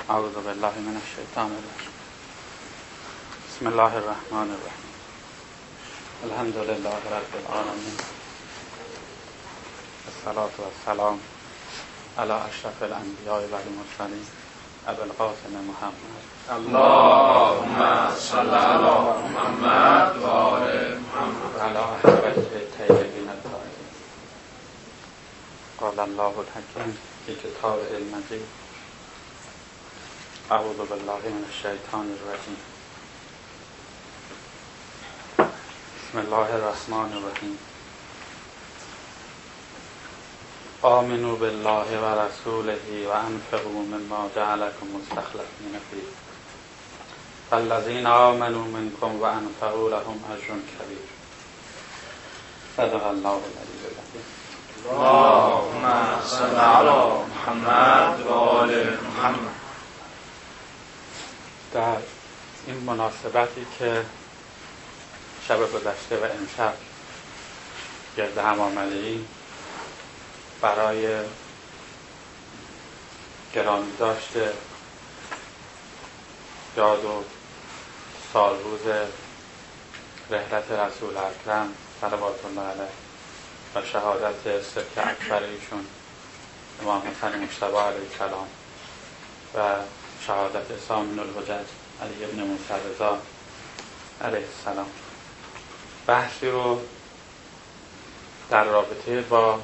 اعوذ بالله من الشیطان الرجیم. بسم الله الرحمن الرحیم. الحمد لله رب العالمین. الصلاة والسلام علی اشرف الانبیاء و المرسلین ابی القاسم محمد. اللهم صل علی محمد و آل محمد و علی اهل بیته الطاهرین الطاهرین. قال الله الحکیم فی کتابه المجید. اعوذ بالله من الشیطان الرجیم. بسم الله الرحمن الرحیم. آمنوا بالله و رسوله و انفقوا مما جعلكم مستخلفین فیه فالذین آمنوا منکم و انفقوا لهم اجر کبیر. صدق الله العلی العظیم. اللهم صل علی محمد و آل محمد. در این مناسبتی که شب گذشته و امشب گرد هم آمده‌ایم برای گرامی داشته یاد و سالروز رحلت رسول اکرم صلوات الله علیه و شهادت سبک اکبر ایشون امام حسن مجتبی علیه السلام و شهادت سامن الحجج علی ابن موسی رضا علیه السلام، بحثی رو در رابطه با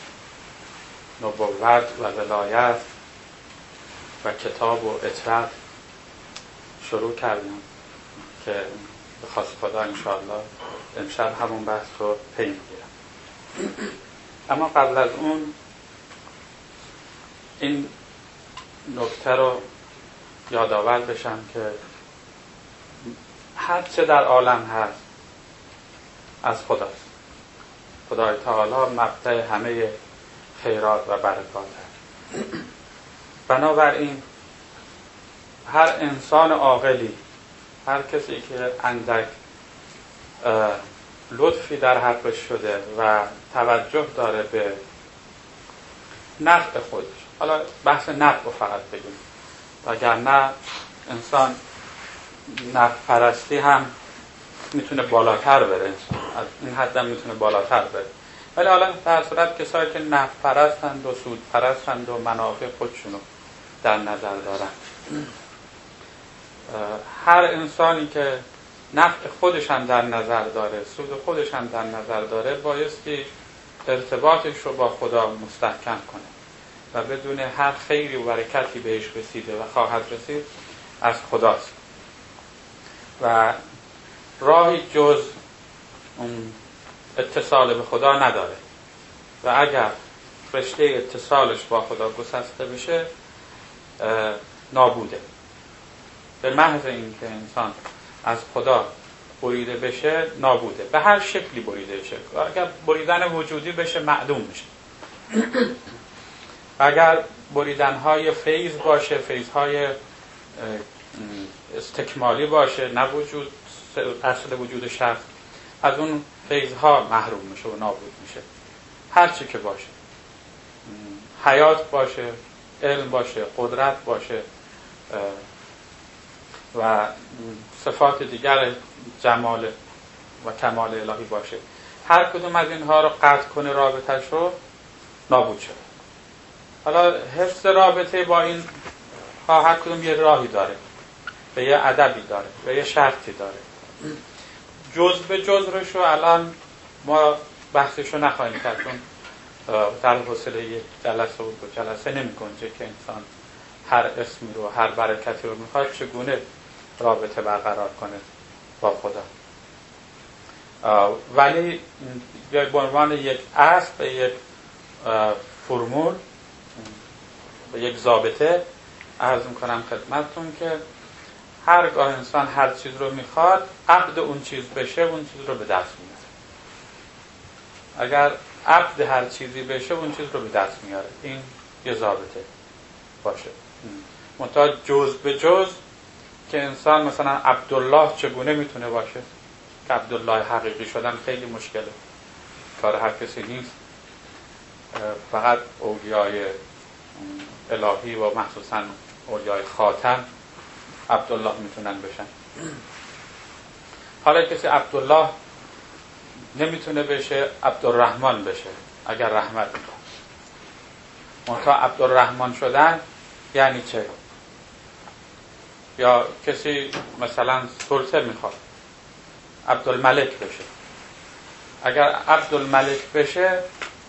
نبوت و ولایت و کتاب و اطرت شروع کردیم که به خواست خدا انشاءالله امشب همون بحث رو پی میگیرم. اما قبل از اون این نکته رو یادآور بشم که هر چه در عالم هست از خداست. خدای تعالی مبدأ همه خیرات و برکات هست. بنابراین هر انسان عاقلی، هر کسی که اندک لطفی در حقش شده و توجه داره به نفع خودش، حالا بحث نفع رو فقط بگیم، وگرنه انسان نفع پرستی هم میتونه بالاتر بره، از این حد هم میتونه بالاتر بره، ولی حالا در صورت کسایی که نفع پرستند و سود پرستند و منافع خودشونو در نظر دارن، هر انسانی که نفع خودش هم در نظر داره، سود خودش هم در نظر داره، بایستی ارتباطش رو با خدا مستحکم کنه و بدون هر خیری و برکتی بهش رسیده و خواهد رسید از خداست و راهی جز اون اتصال به خدا نداره و اگر رشته اتصالش با خدا گسسته بشه نابوده. به محض اینکه انسان از خدا بریده بشه نابوده، به هر شکلی بریده بشه. اگر بریدن وجودی بشه معدوم میشه، اگر بریدن‌های فیض باشه، فیض‌های استکمالی باشه، نه وجود اصل وجود شخص، از اون فیض‌ها محروم میشه و نابود میشه. هر چی که باشه، حیات باشه، علم باشه، قدرت باشه و صفات دیگر جمال و کمال الهی باشه، هر کدوم از اینها رو قطع کنه رابطه‌اش رو، نابود شد. حالا حفظ رابطه با این هر کدوم یه راهی داره و یه ادبی داره و یه شرطی داره. جز به جزرش رو الان ما بحثشو نخواهیم کرد، چون در حوصله یک جلسه و دو جلسه نمی‌گنجه که انسان هر اسمی رو، هر برکتی رو میخواد چگونه رابطه برقرار کنه با خدا. ولی به عنوان یک اصل، به یک فرمول، به یک ضابطه عرض میکنم خدمتتون که هرگاه انسان هر چیز رو میخواد، عبد اون چیز بشه، اون چیز رو به دست میاره. اگر عبد هر چیزی بشه، اون چیز رو به دست میاره. این یه ضابطه باشه. منتها جز به جز که انسان مثلا عبدالله چگونه میتونه باشه، که عبدالله حقیقی شدن خیلی مشکله، کار هر کسی نیست. فقط اولیای الهی و مخصوصا اولیای خاتم عبدالله میتونن بشن. حالا کسی عبدالله نمیتونه بشه، عبدالرحمن بشه اگر رحمت میکنه. منتها عبدالرحمن شدن یعنی چه؟ یا کسی مثلا سلطه میخواد عبدالملک بشه. اگر عبدالملک بشه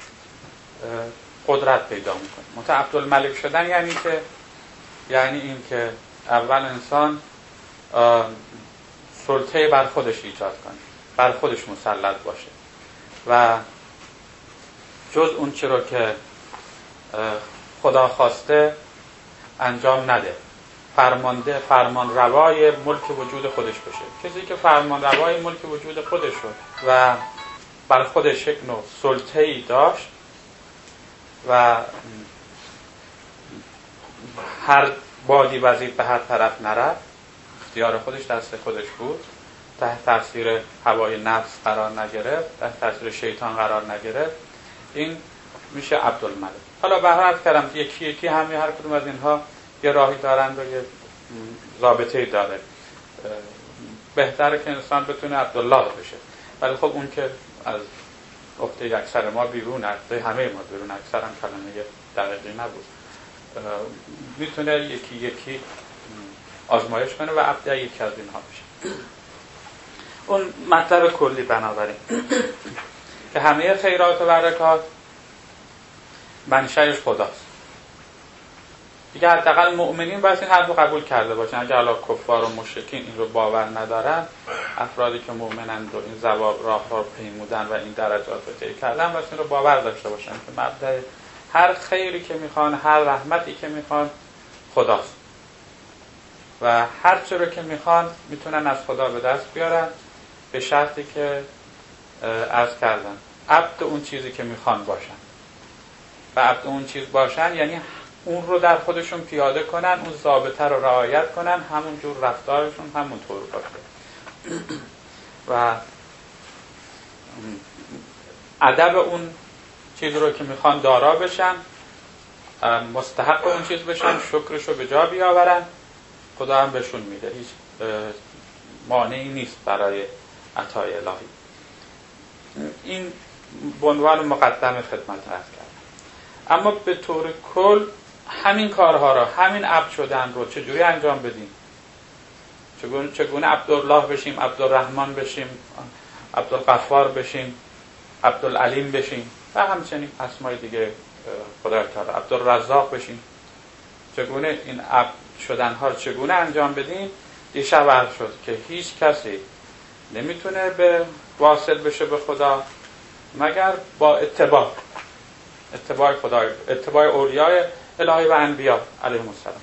قدرت پیدا میکنه. منتها عبدالملک شدن یعنی که یعنی این که اول انسان سلطه بر خودش ایجاد کنه، بر خودش مسلط باشه و جز اون چی رو که خدا خواسته انجام نده، فرمان روای ملک وجود خودش بشه. کسی که فرمان روای ملک وجود خودش شد و بر خودش یک نوع سلطه‌ای داشت و هر بادی وزید به هر طرف نرفت، اختیار خودش دست خودش بود، تحت تاثیر هوای نفس قرار نگرفت، تحت تاثیر شیطان قرار نگرفت، این میشه عبدالملک. حالا به هر کردم یکی یکی هر کدوم از اینها یه راهی دارن و یه ضابطه‌ای داره. بهتره که انسان بتونه عبدالله بشه، ولی خب اون که از گفته اکثر ما بیرون، همه ما بیرون، اکثر هم کلمه دقیقی نبود، میتونه یکی یکی آزمایش کنه و عبد یکی از اینها بشه. اون مطلب کلی بنابراین که همه خیرات و برکات منشأش خداست. دیگه حداقل مؤمنین باید این حرف رو قبول کرده باشن. اگر حالا کفار و مشرکین این رو باور ندارن، افرادی که مؤمنن رو این ضوابط راه رو پیمودن و این درجات رو طی کردن باید این رو باور داشته باشن که مبدأ هر خیری که میخوان، هر رحمتی که میخوان خداست و هر چی رو که میخوان میتونن از خدا به دست بیارن، به شرطی که عرض کردن عبد اون چیزی که میخوان باشن. و عبد اون چیز باشن یعنی اون رو در خودشون پیاده کنن، اون ضابطه رو رعایت کنن، همون جور رفتارشون همون طور باشه و ادب اون چیز رو که میخوان دارا بشن، مستحق اون چیز بشن، شکرش رو به جا بیاورن. خدا هم بهشون میده، هیچ مانعی نیست برای عطای الهی. این به عنوان مقدمه خدمت عرض کردم. اما به طور کل همین کارها را، همین عبد شدن رو چجوری انجام بدیم؟ چگونه عبدالله بشیم، عبدالرحمن بشیم، عبدالغفار بشیم، عبدالعلیم بشیم و همچنین اسمای دیگه خدا تعالی، عبدالرزاق بشیم. چگونه این عبد شدنها رو چگونه انجام بدیم؟ دیشب عرض شد که هیچ کسی نمیتونه به واصل بشه به خدا مگر با اتباع خدا، اتباع اولیای الهی و انبیا علیهم السلام.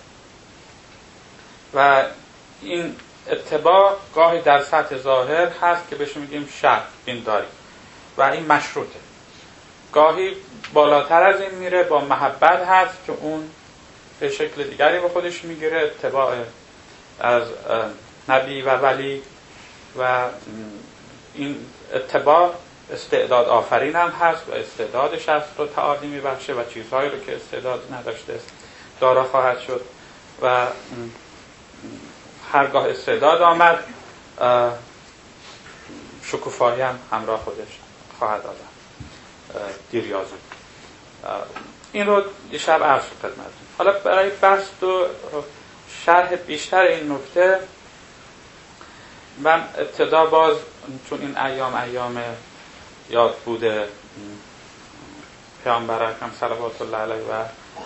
و این اتباع گاهی در سطح ظاهر هست که بهش میگیم شرط دینداری و این مشروطه. گاهی بالاتر از این میره، با محبت هست که اون به شکل دیگری به خودش میگیره، اتباع از نبی و ولی. و این اتباع استعداد آفرین هم هست و استعدادش هست رو تعالی میبخشه و چیزهایی رو که استعداد نداشته دارا خواهد شد و هرگاه استعداد آمد شکوفایی هم همراه خودش خواهد آمد، دیریازی. این رو دیشب عرض خدمتتون. حالا برای بحث و شرح بیشتر این نکته من ابتدا باز چون این ایام یاد بوده پیامبر اکرم صلوات الله علیه و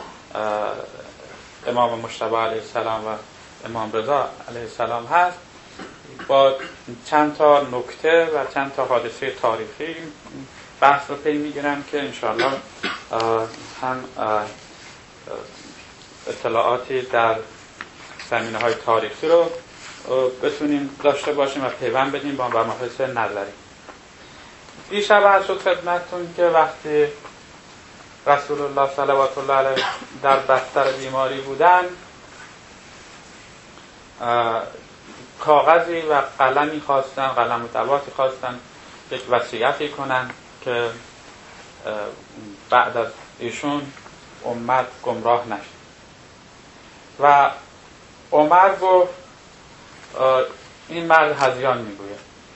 امام مجتبی علیه السلام و امام رضا علیه السلام هست، با چند تا نکته و چند تا حادثه تاریخی بحث رو پی میگیرم که انشاءالله هم اطلاعاتی در زمینه‌های تاریخی رو بتونیم داشته باشیم و پیوند بدیم با مباحث نظری. دیشب عرض شد خدمتتون که وقتی رسول الله صلوات الله علیه در بستر بیماری بودن، کاغذی و قلمی خواستن، قلم و دوات خواستن یک وصیتی کنن که بعد از ایشون امت گمراه نشه. و عمر گفت این مرد هذیان میگوید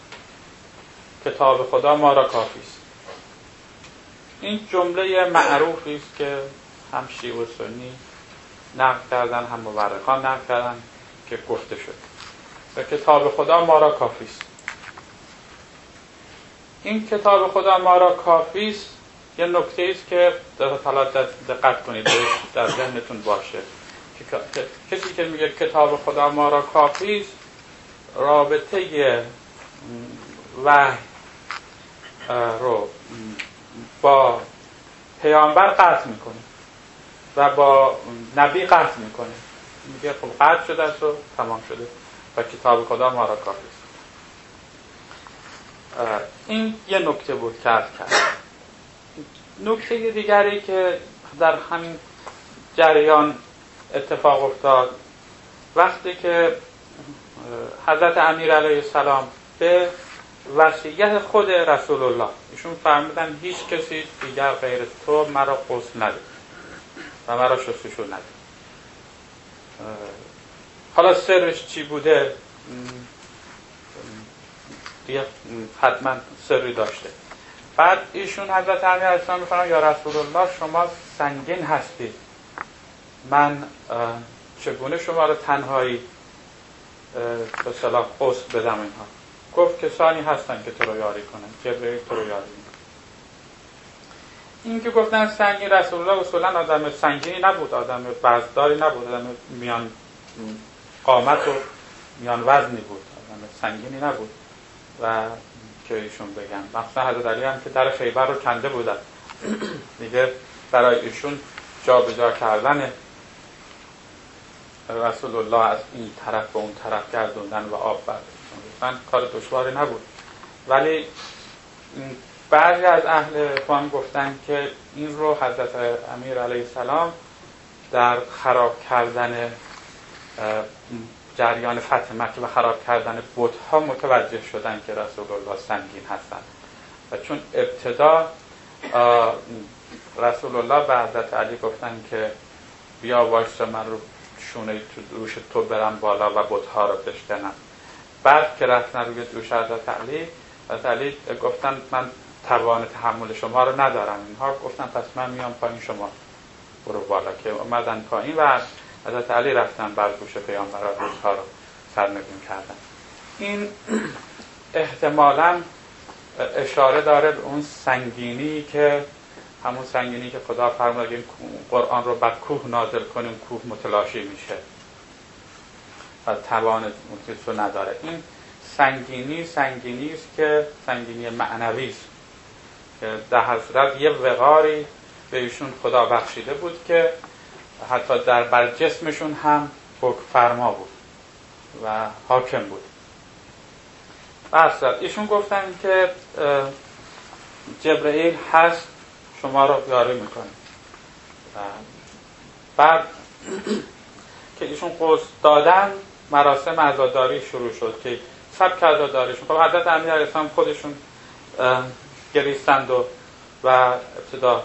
کتاب خدا ما را کافی است. این جمله معروفی است که هم شیعه و سنی نقل کردن، هم مورخان نقل کردن که گفته شد و کتاب خدا ما را کافی است. این کتاب خدا ما را کافی است یه نکته است که حالا دقت کنید در ذهنتون باشه که کسی که میگه کتاب خدا ما را کافی است رابطه وحی رو با پیامبر قطع میکنه و با نبی قطع میکنه، میگه خب قطع شده است و تمام شده و کتاب خدا ما را کافی است. این یه نکته بود که عرض کرد. نکته دیگری که در همین جریان اتفاق افتاد وقتی که حضرت امیر علیه السلام به وصیت خود رسول الله ایشون فرمودن هیچ کسی دیگر غیر تو مرا غسل نده و مرا شستشو نده. حالا سرش چی بوده دیگه حتما سری داشته. بعد ایشون حضرت امیر علیه السلام میفرمایند یا رسول الله شما سنگین هستید، من چگونه شما رو تنهایی به صلاح غسل بدم اینها؟ گفت کسانی هستن که تو رو یاری کنن، جبرئیل تو رو یاری میکنه. این که گفتن سنگین، رسول الله اصولا آدم سنگینی نبود، آدم وزنداری نبود، آدم میان قامت و میان وزنی بود، آدم سنگینی نبود و که ایشون بگن. مثلا حضرت علی هم که در خیبر رو کنده بودن دیگه برای ایشون جا به جا کردن رسول الله از این طرف به اون طرف گردوندن و آب برداشتن کار دشواری نبود. ولی بعضی از اهل فهم گفتن که این رو حضرت امیر علیه السلام در خراب کردن جریان فتح مکه و خراب کردن بت‌ها متوجه شدن که رسول الله سنگین هستن و چون ابتدا رسول الله به حضرت علی گفتن که بیا وایسا من رو شونه دوش تو برم بالا و بت‌ها رو بشکنم. بعد که رفتن روی دوش حضرت علی گفتن من توان تحمل شما رو ندارم. اینها گفتن پس من میام پایین، شما برو بالا. که اومدن پایین و حضرت علی رفتن بر دوش پیامبر و بت‌ها رو سرنگون کردن. این احتمالاً اشاره داره به اون سنگینی که همون سنگینی که خدا فرمود اگه قرآن رو بر کوه نازل کنیم کوه متلاشی میشه و توان متلاشی نداره. این سنگینی است که سنگینی معنوی است که در حضرت یه وقاری به ایشون خدا بخشیده بود که حتی بر جسمشون هم حکم فرما بود و حاکم بود. برصد ایشون گفتن که جبرئیل هست شما رو یاری میکنه. بعد که ایشون غسل دادن مراسم عزاداری شروع شد که سبک عزاداریشون خب حضرت امیر علیه السلام خودشون گریستند و ابتدا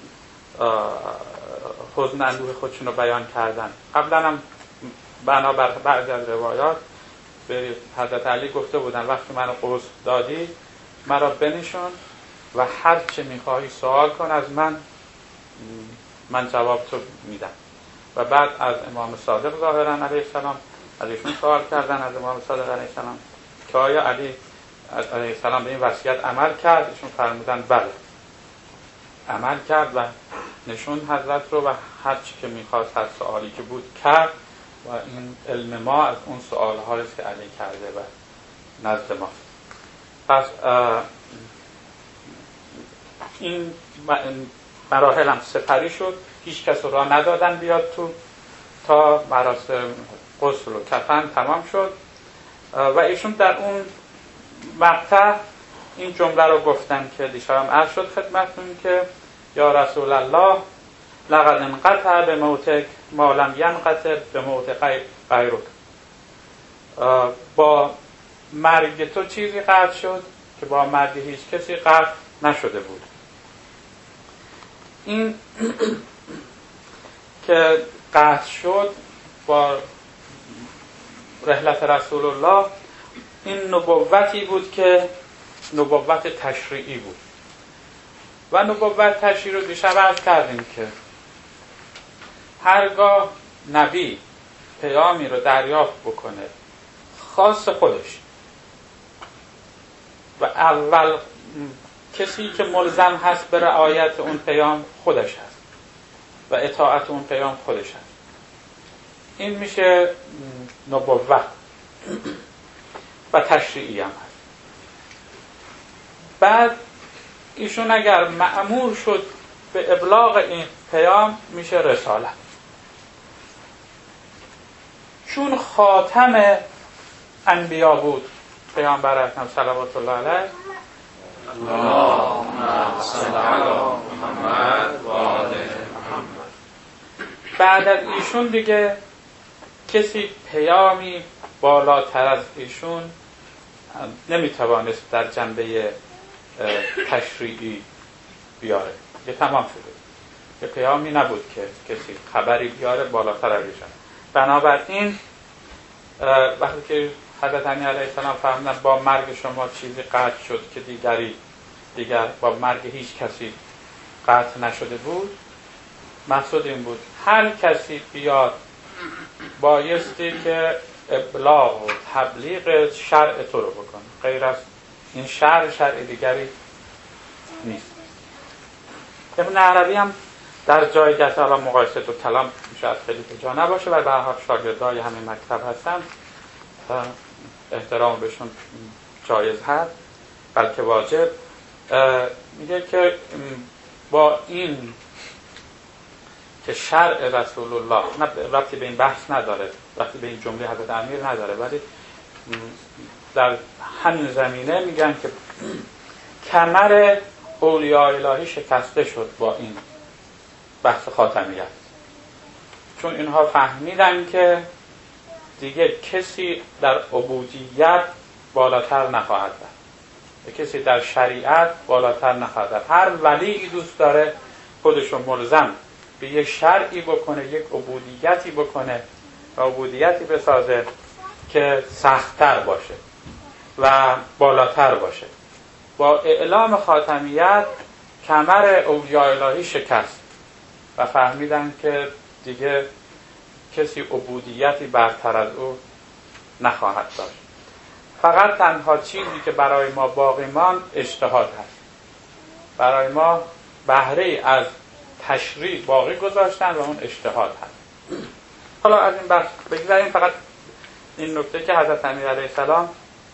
حزن اندوه خودشون رو بیان کردن. قبلا هم بنابر بعضی از روایات به حضرت علی گفته بودن وقتی منو غسل دادی مرا بنشون و هر چه میخواهی سوال کن از من جواب تو میدم. و بعد از امام صادق ظاهرا علیه السلام از ایشون سوال کردن، از امام صادق علیه السلام که آیا علی علیه السلام به این وصیت عمل کرد؟ ایشون فرمودن بله عمل کرد و نشون حضرت رو و هر چی که میخواست هر سوالی که بود کرد و این علم ما از اون سوال‌هایی که علی کرده و نزد ما. پس این مراحل هم سپری شد، هیچ کس را ندادن بیاد تو تا مراسم غسل و کفن تمام شد و ایشون در اون مقطع این جمله رو گفتن که دیشب هم عرض شد خدمتتون که یا رسول الله لقد انقطع به موتک ما لم ینقطع به موت غیرک. با مرگ تو چیزی قطع شد که با مرگ هیچ کسی قطع نشده بود. این که قطع شد با رحلت رسول الله این نبوتی بود که نبوت تشریعی بود و نبوت تشریعی رو دیشب عرض کردیم که هرگاه نبی پیامی رو دریافت بکنه خاص خودش و اول کسی که ملزم هست به رعایت اون پیام خودش هست و اطاعت اون پیام خودش هست، این میشه نبوت و تشریعی هم هست. بعد ایشون اگر مأمور شد به ابلاغ این پیام میشه رسالت. چون خاتم انبیا بود پیامبر اکرم صلوات الله علیه، اللهم صل علی محمد و آل محمد، بعد از ایشون دیگه کسی پیامی بالاتر از ایشون نمیتوانست در جنبه تشریعی بیاره. یه تمام شده، یه پیامی نبود که کسی خبری بیاره بالاتر از ایشون. بنابراین وقتی که حضرت علی علیه السلام فرمودن با مرگ شما چیزی قطع شد که دیگر با مرگ هیچ کسی قطع نشده بود، مقصود این بود هر کسی بیاد بایستی که ابلاغ و تبلیغ شرع تو رو بکنه، غیر از این شرع دیگری نیست. ابن عربی هم در جایگاه حالا مقایسه تو کلام شاید خیلی جا نباشه و به هر حال شاگردای همین مکتب هستن، احترام بهشون جایز هست بلکه واجب. میگه که با این که شرع رسول الله ربطی به این بحث نداره، ربطی به این جمله حضرت امیر نداره، ولی در همین زمینه میگن که کمر اولیاء الهی شکسته شد با این بحث خاتمیت، چون اینها فهمیدن که دیگه کسی در عبودیت بالاتر نخواهد رفت، کسی در شریعت بالاتر نخواهد رفت. هر ولی دوست داره خودشو ملزم به یک شرعی بکنه، یک عبودیتی بکنه و عبودیتی بسازه که سخت‌تر باشه و بالاتر باشه. با اعلام خاتمیت کمر اولیاء الهی شکست و فهمیدن که دیگه کسی عبودیتی برتر از او نخواهد داشت. فقط تنها چیزی که برای ما باقی ماند اجتهاد هست. برای ما بهره از تشریع باقی گذاشتن و اون اجتهاد هست. حالا از این بحث بگذاریم. فقط این نکته که حضرت امیر علیه السلام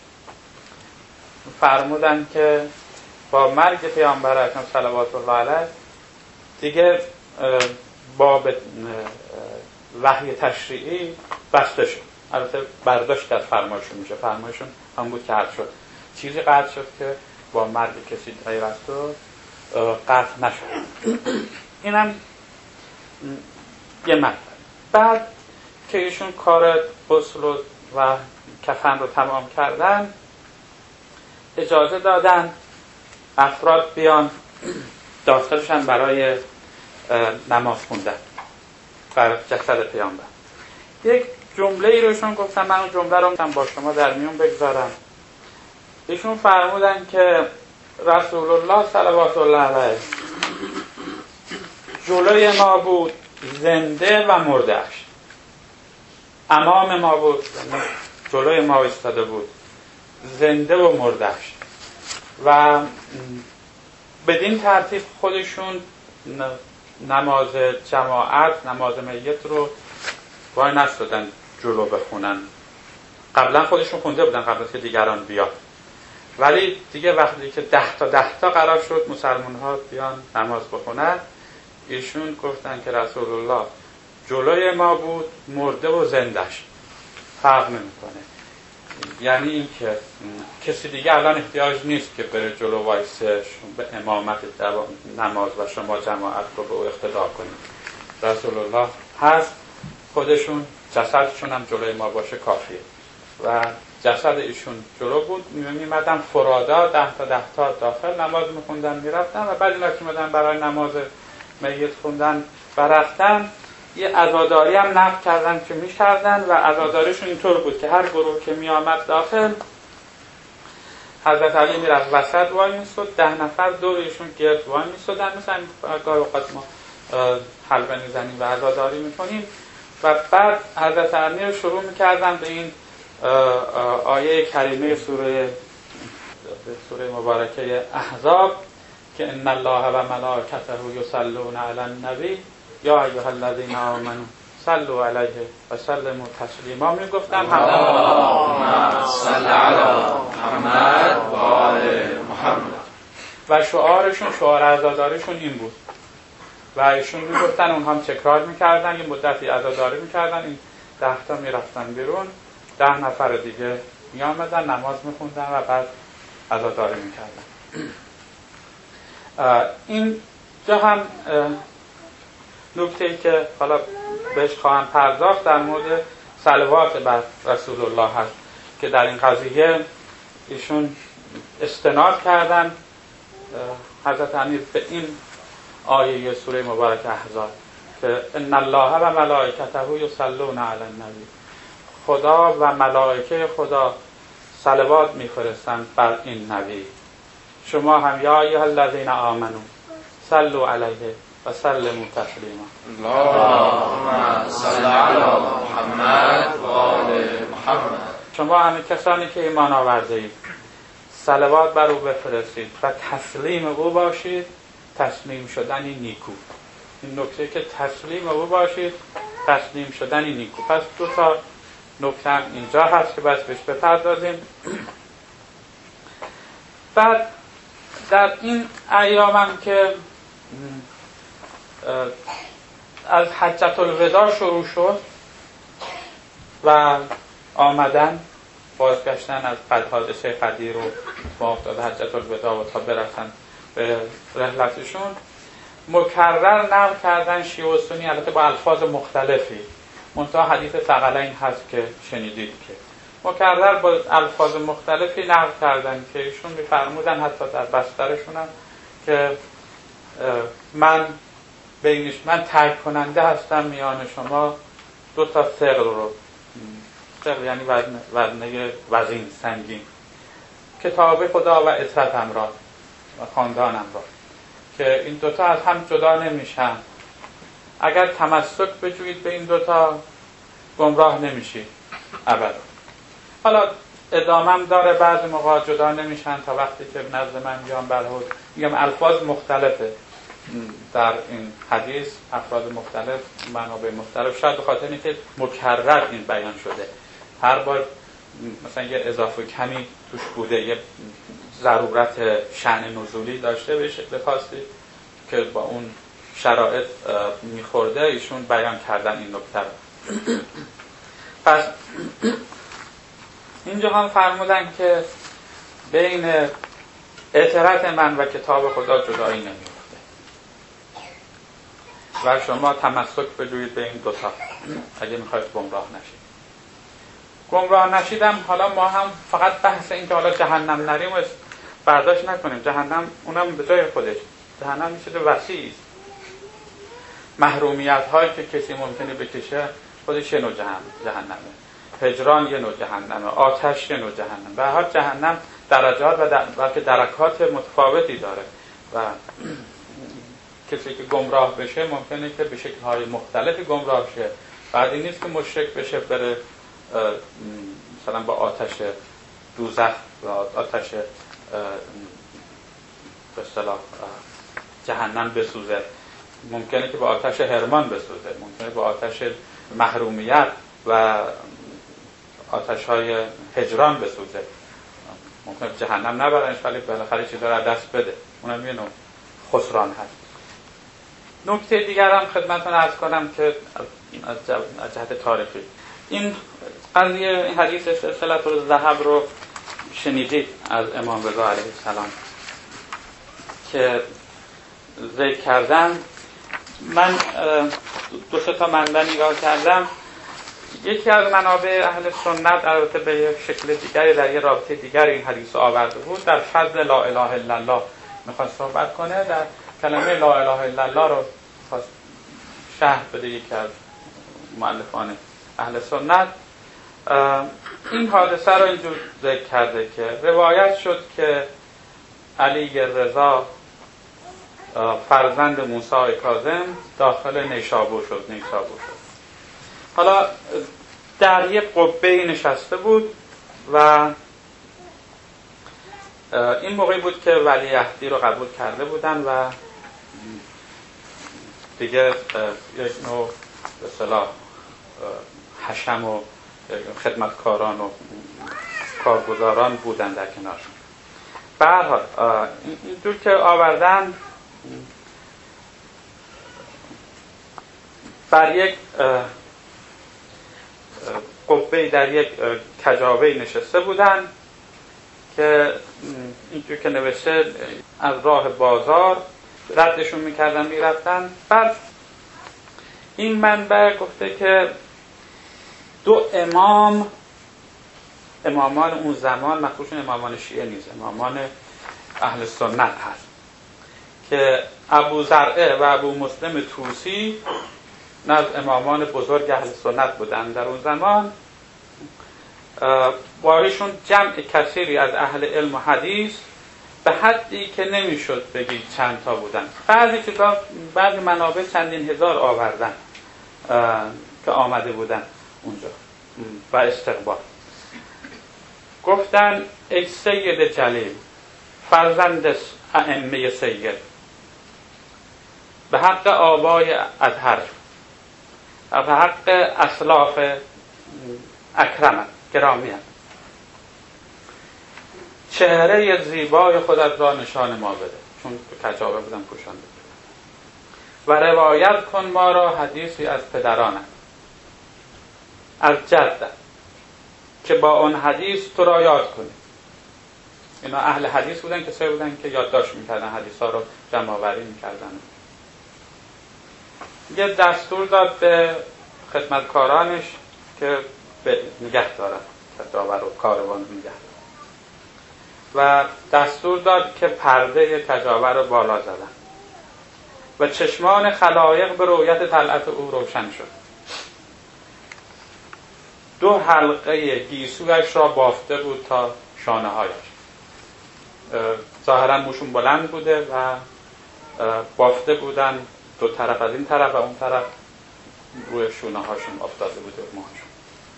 فرمودن که با مرگ پیامبر اکرم صلوات الله علیه دیگه باب وحی تشریعی بسته شد. البته برداشت از فرمایشون میشه، فرمایشون هم بود که حل شد، چیزی قطع شد که با مرگ کسی غیر از تو قطع نشد. اینم یه مطلب. بعد که ایشون کار غسل و کفن رو تمام کردن، اجازه دادن افراد بیان داخلشن برای نماز خوندن بر جسد پیامبر. یک جمله ای روشون گفتم، من اون جمله رو با شما در میون بگذارم. ایشون فرمودن که رسول الله صلوات الله علیه جلوی ما بود زنده و مرده‌اش، امام ما بود، جلوی ما ایستاده بود زنده و مرده‌اش، و بدین ترتیب خودشون نماز جماعت، نماز میت رو وای نستادن جلو بخونن. قبلا خودشون خونده بودن قبل از که دیگران بیاد، ولی دیگه وقتی که 10 تا قرار شد مسلمان ها بیان نماز بخونن، ایشون گفتن که رسول الله جلوی ما بود مرده و زندش، فرق نمیکنه. یعنی این که کسی دیگه الان احتیاج نیست که بره جلو وایسه به امامت نماز و شما جماعت رو به او اقتدا کنید. رسول الله هست، خودشون جسدشون هم جلوی ما باشه کافیه. و جسد ایشون جلو بود، میمدن فرادا 10 تا داخل نماز میخوندن میرفتن، و بعد اینا که میمدن برای نماز میت خوندن و رفتن، یه عزاداری هم نقل کردن که می‌کردن و عزاداریشون اینطور بود که هر گروه که می‌آمد داخل، حضرت علی میرفت وسط وای می‌ایستاد، 10 نفر دور ایشون گرد وای می‌ایستادن، مثلا گاهی اوقات ما حلقه می‌زنیم و عزاداری می‌کنیم و بعد حضرت علی رو شروع می‌کردن به این آیه کریمه سوره مبارکه احزاب که ان الله و ملائکته یصلون علی النبی یا ایها الذین آمنوا صلوا علیه و سلموا تسلیما میگفتن اللهم صل علی محمد و آل محمد. و شعار عزاداریشون این بود و ایشون میگفتن، اونها هم تکرار میکردن، یه مدتی عزاداری میکردن، این 10 تا میرفتن بیرون، 10 نفر دیگه میامدن نماز میخوندن و بعد عزاداری میکردن. این جا هم نکته‌ای که حالا بهش خواهم پرداخت در مورد صلوات بر رسول الله هست که در این قضیه ایشون استناد کردن حضرت امیر به این آیه سوره مبارکه احزاب که ان الله و ملائکته یصلون علی النبی، خدا و ملائکه خدا صلوات میفرستند بر این نبی، شما هم یا ایها الذین آمنوا صلوا علیه و سلموا تسلیما. اللهم صل علی محمد و آل محمد. شما همه کسانی که ایمان آورده اید صلوات بر او بفرستید و تسلیم او باشید. تسلیم شدنی نیکو، این نکته که تسلیم او باشید، تسلیم شدنی نیکو. پس 2 تا نکته اینجا هست که بس بهش بپردازیم. بعد در این ایامم که از حجة الوداع شروع شد و آمدن بازگشتن از حادثه قدیر و با افتاد حجة الوداع و تا برسن به رحلتشون، مکرر نقل کردن شیعه و سنی، البته با الفاظ مختلفی، منتها حدیث ثقلین هست که شنیدید که مکرر با الفاظ مختلفی نقل کردن که ایشون می‌فرمودن حتی در بسترشون هم که من ترک کننده هستم میان شما 2 تا ثقل رو، ثقل یعنی وزنه وزین سنگین، کتاب خدا و عترتم را و خاندانم را، که این 2 تا از هم جدا نمیشن. اگر تمسک بجویید به این 2 تا گمراه نمیشید ابدا. حالا ادامم داره، بعضی موقع جدا نمیشن تا وقتی که نزد من بیان برهود میگم الفاظ مختلفه در این حدیث، افراد مختلف، منابع مختلف، شاید به خاطر اینکه مکرر این بیان شده، هر بار مثلا یه اضافه کمی توش بوده، یه ضرورت شأن نزولی داشته بشه بخواستی که با اون شرایط میخورده، ایشون بیان کردن این نکته رو. پس اینجا هم فرمودن که بین اطرت من و کتاب خدا جدایی نمیفته و شما تمسک بجویید به این 2 تا اگه میخواید گمراه نشید. گمراه نشیدم حالا ما هم فقط بحث این که حالا جهنم نریم و برداشت نکنیم، جهنم اونم به جای خودش، جهنم یه چیز وسیعی است، محرومیت هایی که کسی ممکنه بکشه خودش یه نوع جهنمه، هجران یه نوع جهنمه، آتش یه نوع جهنم، به هر جهنم درجات و بلکه درکات متفاوتی داره و کسی که گمراه بشه ممکنه که به شکل‌های مختلفی گمراه شه. بعد این نیست که مشرک بشه بره مثلا با آتش دوزخ و آتش به اصطلاح جهنم بسوزه، ممکنه که با آتش حرمان بسوزه، ممکنه با آتش محرومیت و آتش‌های هجران بسوزه، ممکنه جهنم نبرنش ولی بالاخره چیزا رو دست بده، اونم یه نوع خسران هست. نکته دیگر هم خدمتتون عرض کنم که از جهت تاریخی این قضیه، این حدیث سلسله الذهب رو شنیدید از امام رضا علیه السلام که ذکر کردن. من 2 تا منبع نگاه کردم. یکی از منابع اهل سنت البته به یک شکل دیگری در یک رابطه دیگری این حدیث آورده بود، در فضل لا اله الا الله میخواست صحبت کنه، در کلمه لا اله الا الله رو خواست شرح بده یکی از مؤلفان اهل سنت این حادثه رو اینجور ذکر کرده که روایت شد که علی رضا فرزند موسی کاظم داخل نیشابور شد. حالا در یک قبه نشسته بود و این موقعی بود که ولیعهدی رو قبول کرده بودن و دیگه یک نوع به اصطلاح حشم و خدمتکاران و کارگزاران بودن در کنارشون. به هر حال اینطور که آوردن بر یک قبه در یک کجاوه نشسته بودن که اینجور که نوشته از راه بازار ردشون میکردن میرفتن. بعد این منبع گفته که دو امامان اون زمان، مخصوصا امامان شیعه نیست، امامان اهل سنت هست که ابو زرعه و ابو مسلم طوسی از امامان بزرگ اهل سنت بودن در اون زمان. بارشون جمع کثیری از اهل علم و حدیث به حدی که نمیشد بگید چند تا بودن. بعضی منابع چندین هزار آوردن که آمده بودن اونجا و استقبال. گفتن ای سید جلیل، فرزند ائمه سید، به حق آبای اطهر، به حق اسلاف اکرمت گرامیت، چهره زیبای خودت را نشان ما بده، چون کجاوه بودن پوشانده بود، و روایت کن ما را حدیثی از پدرانت، از جدت، که با اون حدیث تو را یاد کنی. اینا اهل حدیث بودن، کسایی بودن که یادداشت میکردن، حدیث ها رو جمع آوری میکردن. یه دستور داد به خدمتکارانش که نگه دارن داور و کاروان نگه دارن، و دستور داد که پرده کجاوه رو بالا زدن و چشمان خلایق به رؤیت طلعت او روشن شد. دو حلقه گیسویش را بافته بود تا شانه هایش. ظاهرا موشون بلند بوده و بافته بودن دو طرف، از این طرف و اون طرف روی شونه هاشون افتاده بوده موهاشون.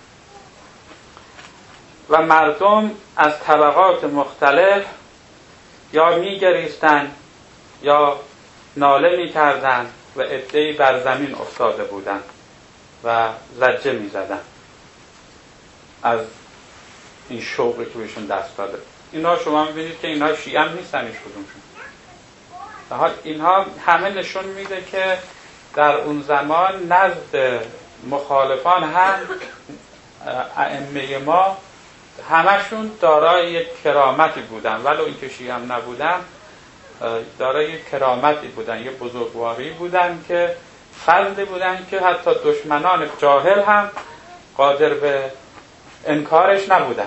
و مردم از طبقات مختلف یا میگریستن یا ناله میکردن و عده‌ای بر زمین افتاده بودن و زجه میزدن از این شوقی که بهشون دست داده. اینا شما میبینید که اینا شیعه هم نیستن هیچ کدومشون. در حال اینها همه نشون میده که در اون زمان نزد مخالفان هم ائمه ما همشون دارای یک کرامتی بودن، ولو اینکه شیعه هم نبودن دارای یک کرامتی بودن، یک بزرگواری بودن که فضلی بودن که حتی دشمنان جاهل هم قادر به انکارش نبودن.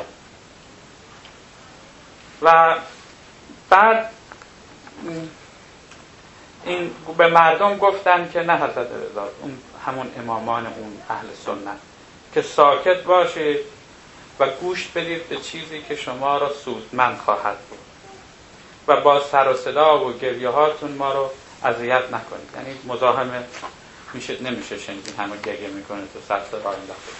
و بعد این به مردم گفتن که نه حضرت رضا، اون همون امامان اون اهل سنت، که ساکت باشید و گوش بدید به چیزی که شما را سودمند خواهد بود و با سر و صدا و گریه هاتون ما رو اذیت نکنید. یعنی مزاحم نمیشه شنید همه گریه میکنه تو سر صدا انداخته.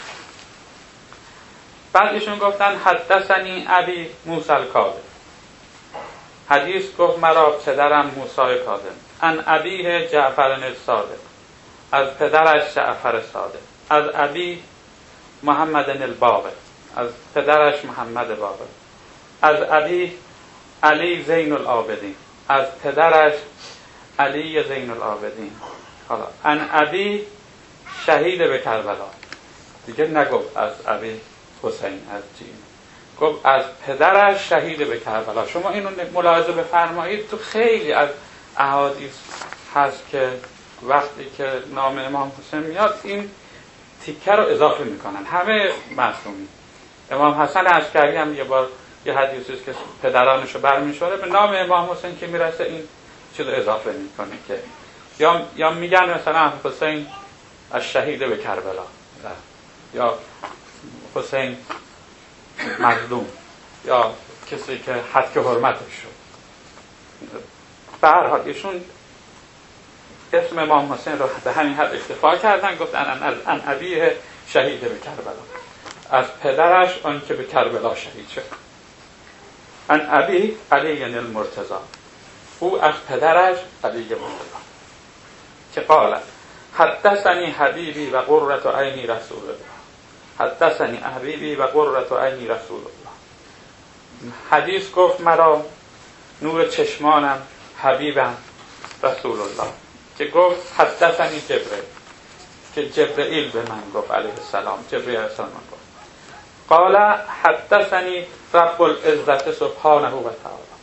بعد ایشون گفتن حدثنی ابی موسی الکاظم، حدیث گفت مرا پدرم موسی کاظم، ان ابیه جعفر الصادق، از پدرش جعفر صادق، از ابی محمد الباقر، از پدرش محمد باقر، از ابی علی زین العابدین، از پدرش علی زین العابدین. حالا ان ابی شهید به کربلا، دیگه نگفت از ابی حسین از جین، گفت از پدرش شهید به کربلا. شما اینو ملاحظه بفرمایید، تو خیلی از احادیث هست که وقتی که نام امام حسین میاد این تیکه رو اضافه میکنن همه معصومین. امام حسن عسکری هم یه بار یه حدیثی است که پدرانشو برمی‌شوره، به نام امام حسین که میرسه این چیز رو اضافه میکنه که یا میگن مثلا حسین از شهید به کربلا، یا حسین مظلوم یا کسی که حد حرمتش شد. به هر حال ایشون اسم امام حسین رو به همین حد اکتفا کردن، گفتن ان ابیه شهید به کربلا، از پدرش آن که به کربلا شهید شد. ان ابی علی المرتضی، او از پدرش علی مرتضی که قال حدثنی حبیبی و قرة عینی رسول الله، حدثنی حبیبی و قرة عینی رسول الله. حدیث گفت مرا نور چشمانم حبیبم رسول الله، که گفت حدثنی جبرئیل، که جبرئیل به من گفت علیه السلام، جبرئیل علیه السلام گفت قال حدثنی رب العزت سبحانه و تعالی.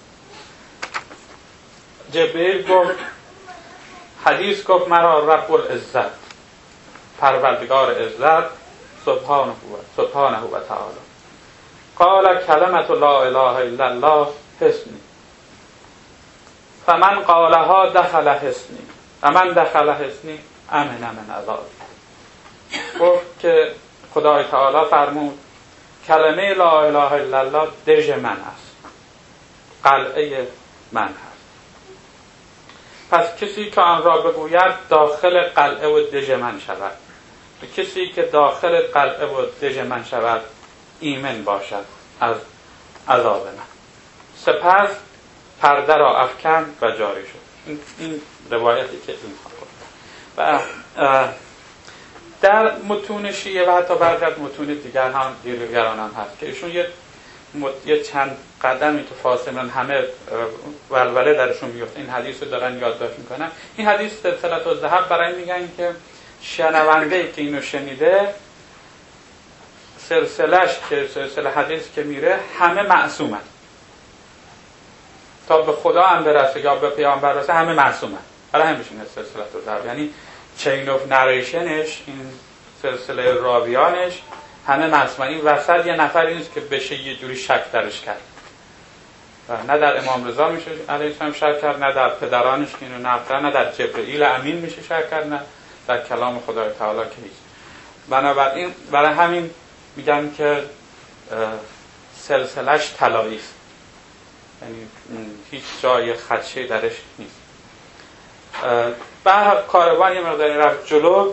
جبرئیل گفت، حدیث گفت مرا رب العزت، پروردگار عزت، سبحانه و تعالی. قال کلمت لا اله الا الله حسنی فمن قالها دخل حسنی و من دخل حسنی امن من عذاب. گفت که خدای تعالی فرمود کلمه لا اله الا الله دژ من است، قلعه من است. پس کسی که آن را بگوید داخل قلعه و دژ من شود، و کسی که داخل قلعه و دژ من شود ایمن باشد از عذاب من. سپس پرده را افکند و جاری شد. این روایتی که این و در متون شیعه و حتی بعضی از متون دیگران هم هست که ایشون یه چند قدمی تو فاصله همه ولوله درشون میفته، این حدیث رو دارن یادداشت میکنن. این حدیث سلسله الذهب برای میگن که شنونده که اینو شنیده سلسله حدیث که میره همه معصومن، تا به خدا هم برسه یا به پیامبر برسه همه معصومن. برای همین میشه سلسله الذهب، یعنی چین اف نریشنش، این سلسله راویانش همه معصومن. این وسط یه نفری نیست که بشه یه جوری شک درش کرد. نه در امام رضا میشه علیه السلام شک کرد، نه در پدرانش که اینو نقل، نه در جبرئیل امین میشه شک کرد، نه در کلام خدای تعالی که نیست. بنابراین برای همین میگن که سلسله‌اش طلایی است، یعنی هیچ جای خدشه درش نیست. بعد کاروان یه مقداری رفت جلو،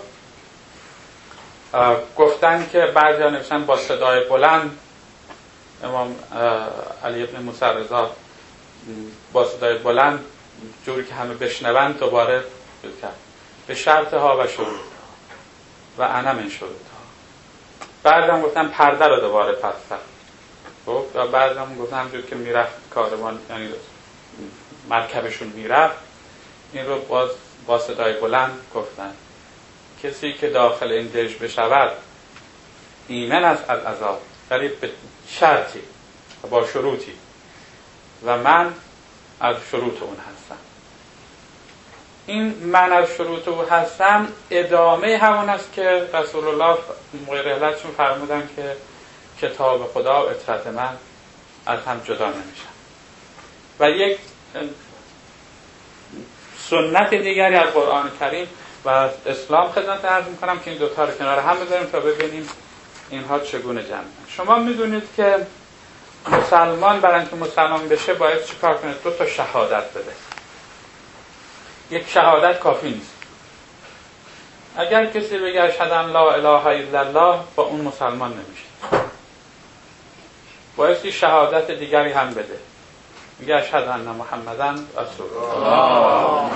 گفتن که بعضی‌ها نوشتن با صدای بلند امام علی ابن موسی رضا با صدای بلند جوری که همه بشنوند دوباره کرد به شرطها و شروط و انا من شروطها. بعضی‌ها گفتن پرده رو دوباره پس کرد. خب یا بعضی‌ها گفتن همونجور که میرفت کاروان، یعنی مرکبشون میرفت، این رو با صدای بلند گفتن کسی که داخل این دژ بشود ایمن است از عذاب، ولی به شرطی و با شروطی، و من از شروط اون هستم. این من از شروط اون هستم ادامه همون است که رسول الله موقع رحلتشون فرمودن که کتاب خدا و اطرت من از هم جدا نمیشن. و یک سنت دیگری از قرآن کریم و از اسلام خدمت عرض میکنم که این دوتا رو کنار هم بذاریم تا ببینیم اینها چگونه جمع. شما میدونید که مسلمان برای اینکه مسلمان بشه باید چیکار کنه؟ 2 تا شهادت بده. یک شهادت کافی نیست. اگر کسی بگه اشهد ان لا اله الا الله، با اون مسلمان نمیشه. باید شهادت دیگری هم بده. میگه اشهد ان محمدن رسول الله.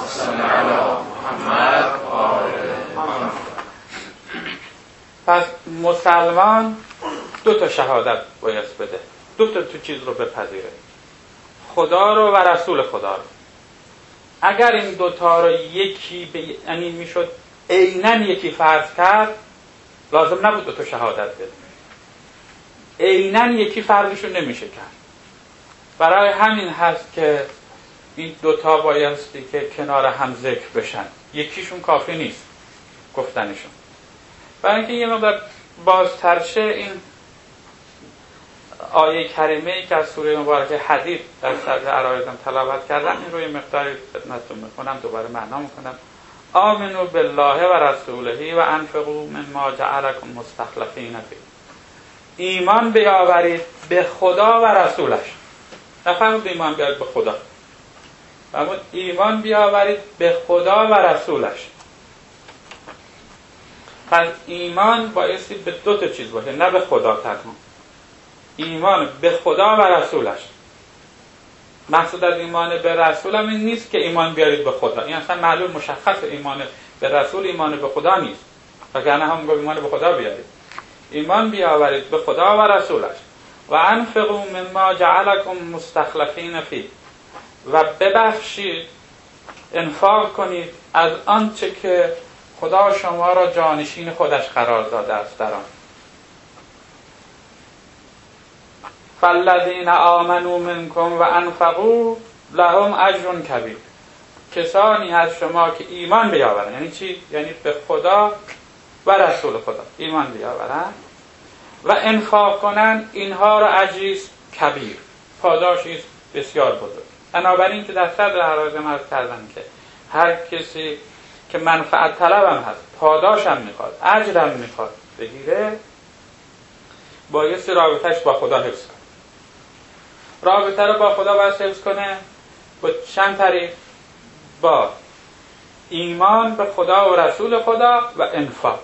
پس مسلمان 2 تا شهادت باید بده، 2 تا چیز رو بپذیره، خدا رو و رسول خدا رو. اگر این 2 تا رو یکی یعنی میشد عیناً یکی فرض کرد، لازم نبود 2 تا شهادت بده. عیناً یکی فرضشون نمیشه کرد. برای همین هست که این 2 تا بایستی که کنار هم ذکر بشن، یکیشون کافی نیست گفتنشون. برای اینکه یه مقدار بازترشه، این آیه کریمه‌ای که از سوره مبارکه حدید در صدر عرایزم تلاوت کردم، این رو یه مقداری خدمتتون میخونم، دوباره معنا میکنم. آمنوا بالله و رسوله و انفقوا مما جعلکم مستخلفین فیه. ایمان بیاورید به خدا و رسولش. نفهمید ایمان بیاورید به خدا، اما ایمان بیاورید به خدا و رسولش. پس ایمان بایستی به دو تا چیز باشه، نه به خدا تنها. ایمان به خدا و رسولش. مقصود از ایمان به رسول هم این نیست که ایمان بیارید به خدا. این اصلا معلوم مشخص ایمان به رسول ایمان به خدا نیست، وگرنه هم گفت ایمان به خدا بیارید. ایمان بیاورید به خدا و رسولش. و انفقوا مما جعلکم مستخلفین فیه، و ببخشید، انفاق کنید از آنچه که خدا شما را جانشین خودش قرار داده است در آن. فالذین آمنوا منکم و انفقوا لهم اجر کبیر. کسانی از شما که ایمان بیاورند، یعنی چی؟ یعنی به خدا و رسول خدا ایمان بیاورند و انفاق کنند، اینها را اجری کبیر، پاداشی بسیار بزرگ. بنابراین که در صدر حرایز من کردن که هر کسی که منفعت طلب هم هست، پاداش هم میخواد، اجر هم میخواد بگیره، بایستی رابطهش با خدا حفظ کنه. رابطه رو با خدا باید حفظ کنه با چند طریق؟ با ایمان به خدا و رسول خدا و انفاق.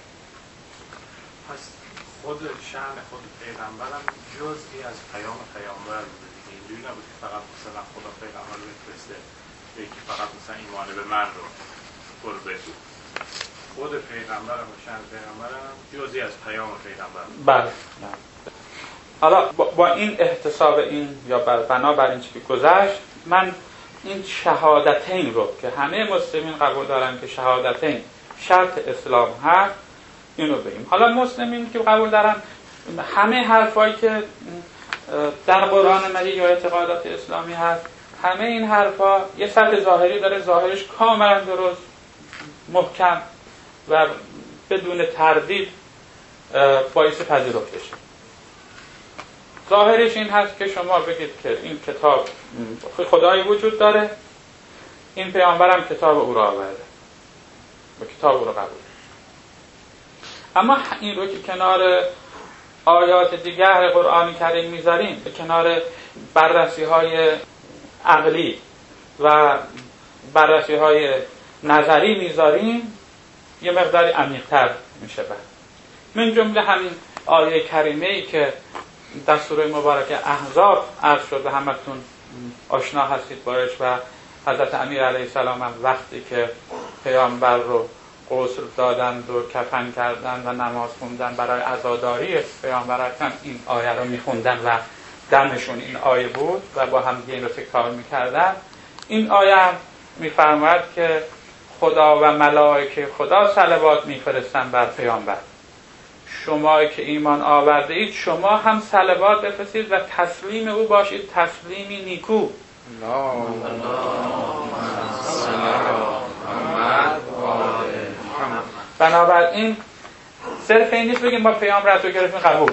پس خود شأن خود پیغمبرم جزئی از پیام پیامبر بوده دیگه. اینجوری نبود که فقط مثلا خدا پیغمبر رو بفرسته یکی فقط مثلا ایمان به من رو برو بگو. خود پیغمبرم و شأن پیغمبرم جزئی از پیام پیغمبر. بله. حالا با این احتساب این یا بنابر این چی که گذشت، من این شهادتین رو که همه مسلمین قبول دارن که شهادتین شرط اسلام هست، اینو بگیم. حالا مسلمین که قبول دارن همه حرفایی که در قرآن مجید یا اعتقادات اسلامی هست، همه این حرفا یه سطح ظاهری داره، ظاهرش کاملا درست، محکم و بدون تردید باعث پذیرفت بشه. ظاهرش این هست که شما بگید که این کتاب خدایی وجود داره، این پیامبرم کتاب او را آورده و کتاب او را قبول. اما این رو که کنار آیات دیگر قرآن کریم میذاریم، به کنار بررسی های عقلی و بررسی های نظری میذاریم، یه مقداری عمیق‌تر میشه. من جمله همین آیه کریمه ای که در سوره مبارکه احزاب عرض شده، همتون آشنا هستید باش، و حضرت امیر علیه السلام هم وقتی که پیامبر رو غسل دادند و کفن کردند و نماز خوندن برای عزاداری پیامبر اکرم، این آیه رو میخوندن و دمشون این آیه بود و با هم این رو تکرار میکردن. این آیه هم میفرماید که خدا و ملائکه خدا صلوات میفرستن بر پیامبر، شما که ایمان آورده اید شما هم صلوات بفرستید و تسلیم او باشید، تسلیمی نیکو. بنابراین صرف این نیست بگیم ما پیامبر رو گرفتیم قبول،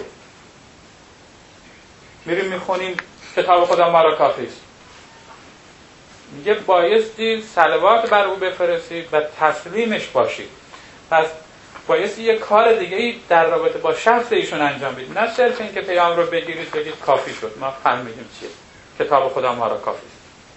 میریم میخونیم کتاب خدا ما را کافی است. میگه بایستی صلوات بر او بفرستید و تسلیمش باشید. پس بایستی یه کار دیگه ای در رابطه با شخص ایشون انجام بدید، نه صرف این که پیام رو بگیرید بگید کافی شد، ما فهمیدیم چیه، کتاب خدا ما را کافی است.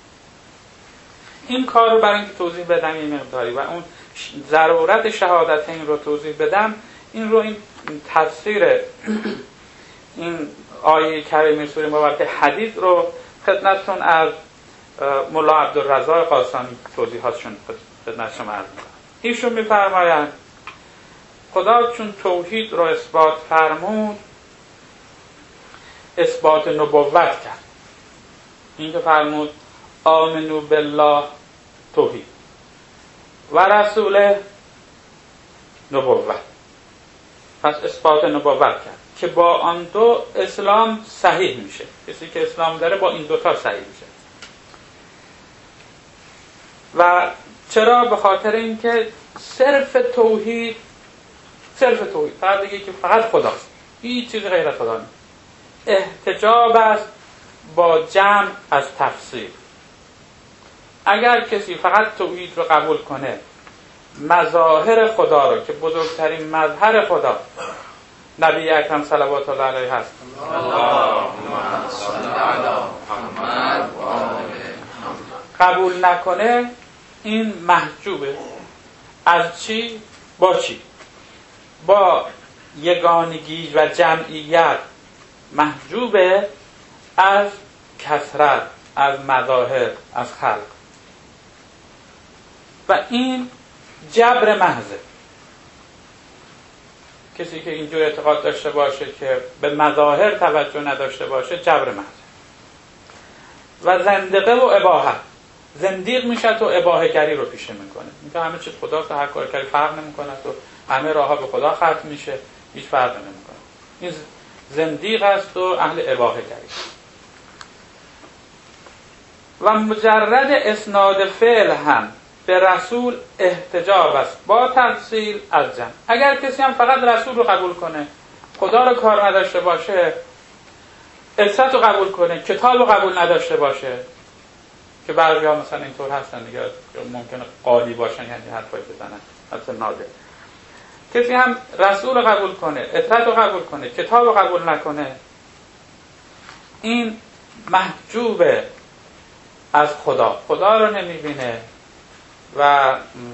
این کار رو برای اینکه توضیح بدم این مقداری و اون ضرورت شهادتین رو توضیح بدم، این تفسیر این آیه کریمه سوره مبارکه حدیث رو خدمتتون از مولا عبدالرزاق قاسمی توضیحاتشون خدمت شما عرض می‌کنم. ایشون می‌فرمایند خدا چون توحید رو اثبات فرمود، اثبات نبوت کرد. این که فرمود آمنو بالله توحید و رسوله نبوت، پس اثبات نبوت کرد که با آن دو اسلام صحیح میشه. کسی که اسلام داره با این دوتا صحیح میشه. و چرا؟ به خاطر اینکه صرف توحید فقط دیگه که فقط خداست، هیچ چیز غیر از خدا نیست. احتجاب است با جمع از تفسیر. اگر کسی فقط توحید رو قبول کنه مظاهر خدا رو که بزرگترین مظهر خدا نبی اکرم صلوات الله علیه هست، اللهم صل علی محمد و آل محمد، قبول نکنه، این محجوبه. از چی؟ با چی؟ با یگانگی و جمعیت محجوبه از کثرت، از مظاهر، از خلق. و این جبر محضه. کسی که اینجور اعتقاد داشته باشه که به مظاهر توجه نداشته باشه، جبر محضه. و زندقه و اباحت، زندیق میشه تو اباحه‌گری رو پیشه میکنه، اینکه همه چیز خداست و هر کاری کردی فرق نمیکنه و همه راهها به خدا ختم میشه، هیچ فرق نمیکنه. این زندیق است و اهل اباحه‌گری. و مجرد اسناد فعل هم به رسول احتجاب است با تفصیل از جمع. اگر کسی هم فقط رسول رو قبول کنه، خدا رو کار نداشته باشه، اصرت رو قبول کنه، کتاب رو قبول نداشته باشه، که بعضی ها مثلا اینطور هستن دیگه، ممکنه قالی باشن یعنی حرفایی بزنن، مثلا نادر. کسی هم رسول رو قبول کنه، اطرت رو قبول کنه، کتاب رو قبول نکنه، این محجوبه از خدا، خدا رو نمیبینه و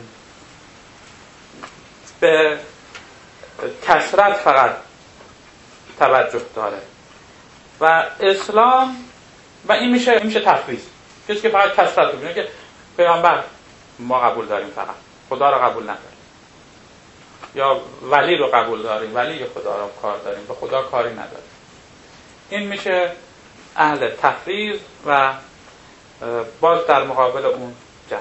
به کثرت فقط توجه داره. و اسلام و این میشه تفویض. کسی که فقط کثرت رو ببینه که پیامبر ما قبول داریم، فقط خدا رو قبول نداریم، یا ولی رو قبول داریم، ولی خدا رو کار داریم، به خدا کاری نداریم، این میشه اهل تفویض و باز در مقابل اون جمع.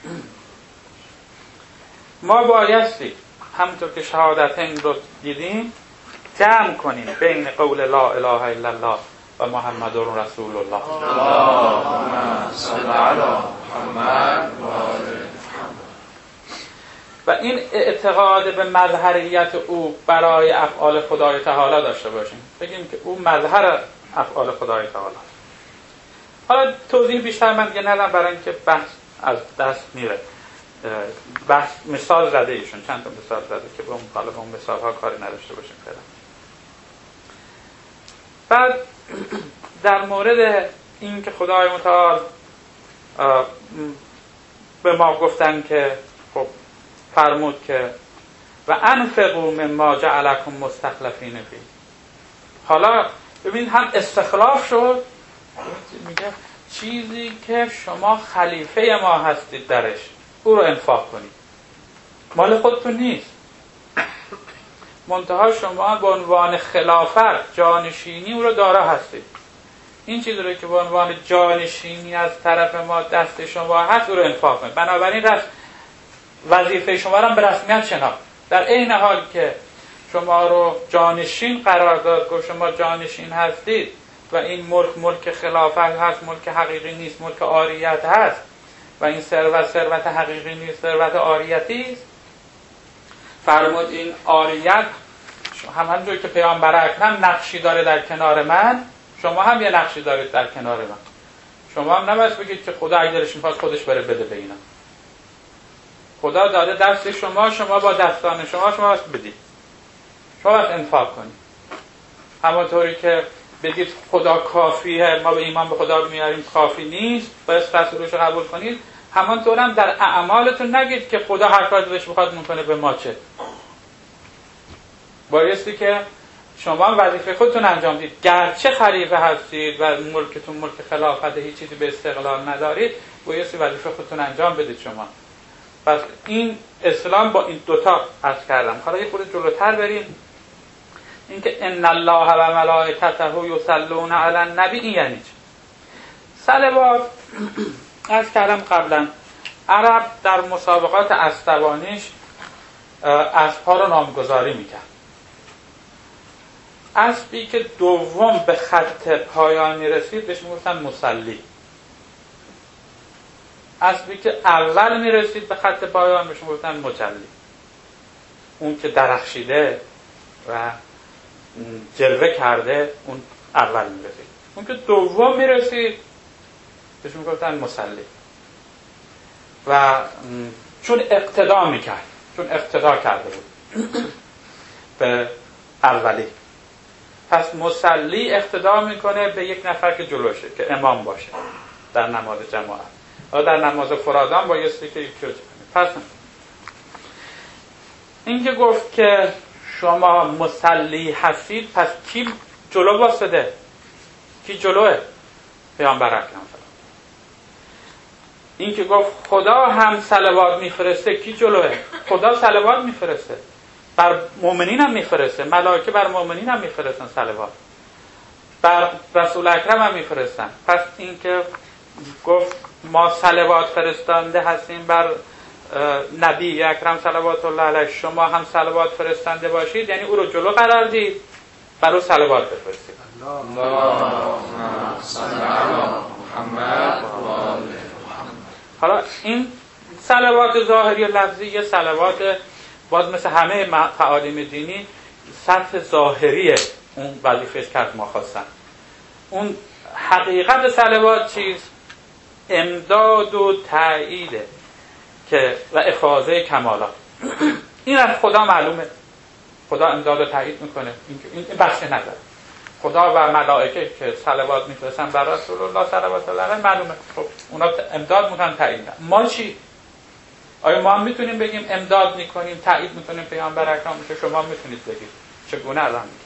ما بایستی همونطور که شهادتین رو دیدیم جمع کنیم بین قول لا اله الا الله و محمد رسول الله. اللهم صل علی محمد و آل محمد. و این اعتقاد به مظهریت او برای افعال خدای تعالی داشته باشیم، بگیم که او مظهر افعال خدای تعالی. حالا توضیح بیشتر من دیگه ندم برای اینکه بحث از دست میره. بحث مثال زده ایشون، چند تا مثال زده که به اون مثال ها کاری نداشته باشیم فعلا. بعد در مورد این که خدای متعال به ما گفتن که خب فرمود که و انفقوا مما جعلکم مستخلفین فیه. حالا ببین هم استخلاف شد، میگه چیزی که شما خلیفه ما هستید درش، او رو انفاق کنید، مال خودتون نیست. منتها شما به عنوان خلافت جانشینی او رو دارا هستید. این چیزی رو که به عنوان جانشینی از طرف ما دست شما هست، او رو انفاق کنید. بنابراین وظیفه شما رو به رسمیت شناخت، در عین حال که شما رو جانشین قرار داد، که شما جانشین هستید و این ملک خلافت هست، ملک حقیقی نیست، ملک عاریت هست و این ثروت حقیقی نیست، ثروت عاریتی است. فرمود این عاریت همونجور که پیامبر اکرم نقشی داره در کنار من، شما هم یه نقشی دارید در کنار من. شما هم نباید بگید که خدا اگه دلش می‌خواد خودش بره بده به اینا. خدا داده دست شما، شما با دستان شما باید بدید، شما باید انفاق کنید. همونطوری که بگید خدا کافیه، ما به ایمان به خدا میاریم کافی نیست، باید رسولش رو قبول کنید، همانطور هم در اعمالتون نگید که خدا هر کاری دلش بخواد میکنه به ما چه. بایستی که شما وظیفه خودتون انجام دید، گرچه خلیفه هستید و ملکتون ملک خلافت، هیچ چیزی به استقلال ندارید، بایستی وظیفه خودتون انجام بدید شما. پس این اسلام با این دوتا عرض کردم. حالا یه خورده جلوتر بریم. اینکه ان الله و ملائکته یصلون علی النبی، این یعنی چه؟ صلوات عرض کردم قبلا، عرب در مسابقات اسبانیش اسب‌ها رو نامگذاری میکرد. اسبی که دوم به خط پایان میرسید بهش میگفتن مسلی. اسبی که اول میرسید به خط پایان بهش میگفتن مجلی. اون که درخشیده و جلوه کرده اون اول میرسید، اون که دوم میرسید بهش میگفتن مسلی. و چون اقتدا میکرد، چون اقتدا کرده بود به اولی. پس مصلی اقتدا میکنه به یک نفر که جلوشه، که امام باشه در نماز جماعت. در نماز فرادان بایستی که یکی رو پس این که گفت که شما مصلی هستید، پس کی جلو واسطه؟ کی جلوه؟ پیامبر اکرم. این که گفت خدا هم صلوات میفرسته، کی جلوه؟ خدا صلوات میفرسته، بر مؤمنین هم میفرسته، ملائکه بر مؤمنین هم میفرستن صلوات، بر رسول اکرم هم میفرستن. پس این که گفت ما صلوات فرستنده هستیم بر نبی اکرم صلوات الله علیه، شما هم صلوات فرستنده باشید، یعنی او رو جلو قرار دید، بر او صلوات بفرستید. اللهم صل علی محمد و آل محمد. حالا این صلوات ظاهری و لفظی یه صلوات باز مثل همه تعالیم دینی سطح ظاهریه، اون وظیفه‌اش که از ما خواستن. اون حقیقت صلوات چیست؟ امداد و تأییده که و افاضه کمالات. این از خدا معلومه، خدا امداد و تأیید میکنه، این بحث نداره. خدا و ملائکه که صلوات میفرستن بر رسول الله صلوات الله علیه معلومه، خب اونا امداد میکنن، تأیید میکنن. ما چی؟ آیا ما هم میتونیم بگیم امداد میکنیم، تأیید میکنیم پیامبر اکرم که شما میتونید بگید؟ چگونه الان میگید؟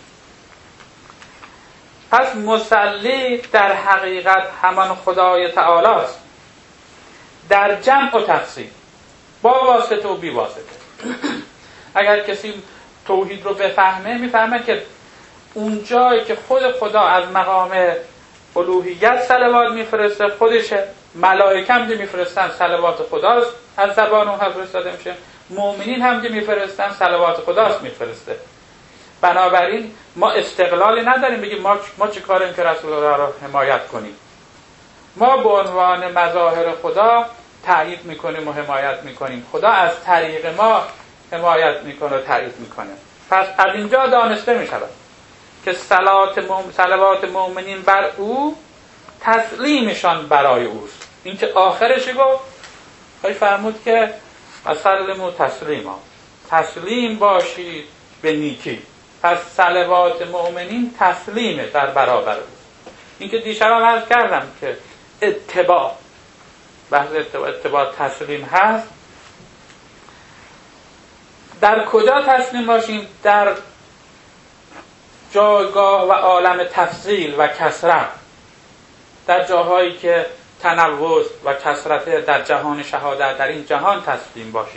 پس مصلی در حقیقت همان خدای تعالی است، در جمع و تفصیل، با واسطه و بی واسطه. اگر کسی توحید رو بفهمه میفهمه که اون جایی که خود خدا از مقام الوهیت صلوات میفرسته خودشه، ملائکه هم که میفرستن صلوات خداست از زبان اون فرستاده میشه، مؤمنین هم که میفرستن صلوات خداست میفرسته. بنابراین ما استقلالی نداریم بگیم ما چه کاریم که رسول الله را حمایت کنیم. ما به عنوان مظاهر خدا تأیید میکنیم و حمایت میکنیم، خدا از طریق ما حمایت میکنه و تأیید میکنه. پس از اینجا دانسته میشود که صلوات مؤمنین بر او تسلیمشان برای اوست. این که آخرش گفت خواهی فرمود که اسلموا تسلیما، تسلیم باشید به نیکی. پس صلوات مؤمنین تسلیمه در برابر اوست. این که دیشب هم عرض کردم که اتباع، بحث اتباع تسلیم هست. در کجا تسلیم باشیم؟ در جایگاه و عالم تفضیل و کثرت، در جاهایی که تنوع و کثرت در جهان شهادت، در این جهان تسلیم باشیم.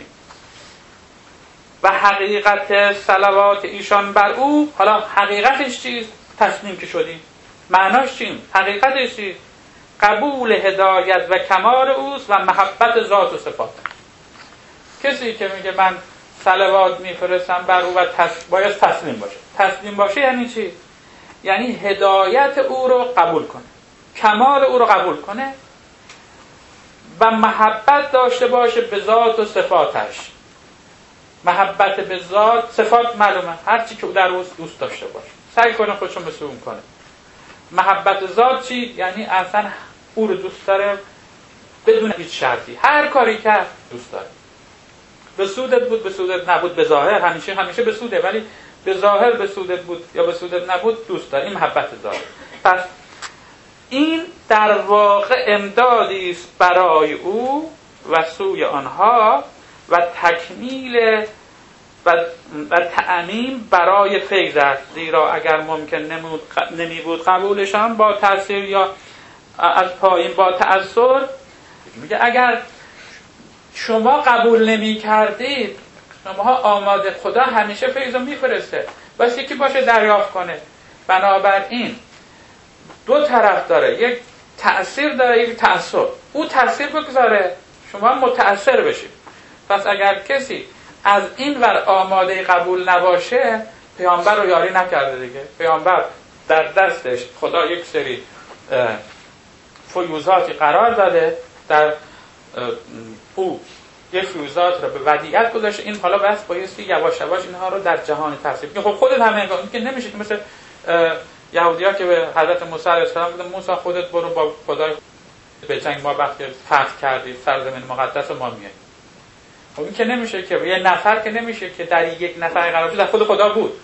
و حقیقت صلوات ایشان بر او، حالا حقیقتش چیست؟ تسلیم که شدیم، معناش چیم؟ حقیقتش چیست؟ قبول هدایت و کمال اوست و محبت ذات و صفات. کسی که میگه من صلوات میفرستم بر او و باید تسلیم باشه. تسلیم باشه یعنی چی؟ یعنی هدایت او رو قبول کنه، کمال او رو قبول کنه و محبت داشته باشه به ذات و صفاتش. محبت به ذات، صفات معلومه، هر چی که او در دوست داشته باشه سعی کنه خودشو مثل اون کنه. محبت ذات چی؟ یعنی اصلا او رو دوست داره بدون هیچ شرطی، هر کاری کرد دوست داره. به سودت بود، به سودت نبود، به ظاهر همیشه به سوده، ولی به ظاهر به سودت بود یا به سودت نبود دوست داره. این محبت ذات. پس این در واقع امدادی است برای او و سوی آنها و تکمیل و تعمیم برای فیض است. زیرا اگر ممکن نمی بود قبولشان با تأثیر یا از پایین با تأثیر، میگه اگر شما قبول نمی کردید، شما آماده، خدا همیشه فیض رو میفرسته، بس یکی باشه دریافت کنه. بنابراین دو طرف داره، یک تأثیر داره، یک تأثیر. او تأثیر بگذاره، شما متأثر بشید. پس اگر کسی از این ور آماده قبول نباشه، پیامبر رو یاری نکرده دیگه. پیامبر در دستش خدا یک سری فیوزاتی قرار داده، در او یک فیوزات رو به ودیعت گذاشته. این حالا بس بایستی یواش یواش اینها رو در جهان تفسیر کنی. خب خودت هم این که نمیشه که مثل یهودی‌ها که به حضرت موسی علیه السلام گفتن موسی خودت برو با خدای به جنگ، ما وقتی فتح کردیم سرزمین مقدس ما میاییم. خب این که نمیشه که یه نفر که نمیشه که در یک نفر قرار در خود خدا بود.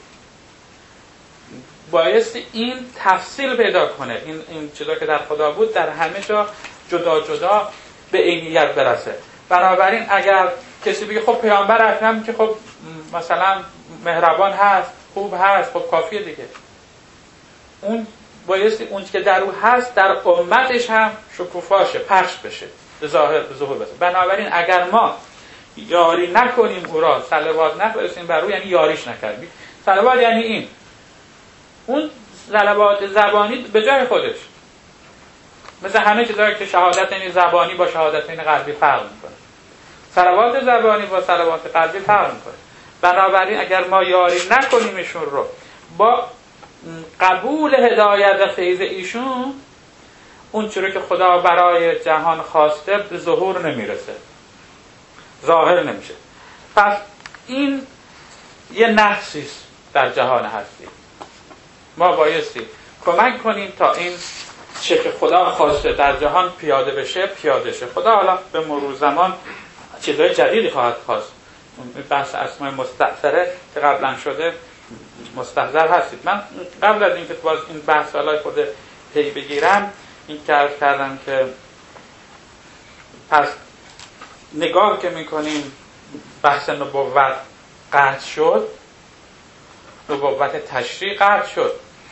بایستی این تفصیل پیدا کنه، این چیزا که در خدا بود در همه جا جدا جدا به عینیت برسه. بنابراین اگر کسی بگه خب پیامبر اکرم که خب مثلا مهربان هست، خوب هست، خب کافیه دیگه. اون بایستی اون که در او هست در امتش هم شکوفاشه، پخش بشه، به ظاهر به ظهور بشه. بنابراین اگر ما یاری نکنیم او را، صلوات نفرستیم بر او، یعنی یاریش نکردیم. صلوات یعنی این، اون صلوات زبانی به جای خودش، مثل همه چیزایی که شهادت این زبانی با شهادت این قلبی فرق میکنه. صلوات زبانی با صلوات قلبی فرق میکنه. بنابراین اگر ما یاری نکنیم ایشون رو با قبول هدایت و فیض ایشون، اون چیزی که خدا برای جهان خواسته به ظهور نمیرسه، ظاهر نمیشه. پس این یه نقصیست در جهان هستی. ما بایستی کمک کنیم تا این چه که خدا خواسته در جهان پیاده بشه پیاده شه. خدا حالا به مرور زمان چیزهای جدیدی خواهد خواست. بحث اسماء مستأثره که قبلا شده مستحضر هستید. من قبل از اینکه باز این بحث حالا خود پی بگیرم این کردم که پس نگاه که میکنیم بحث نبوت قطع شد، نبوت تشریع قطع شد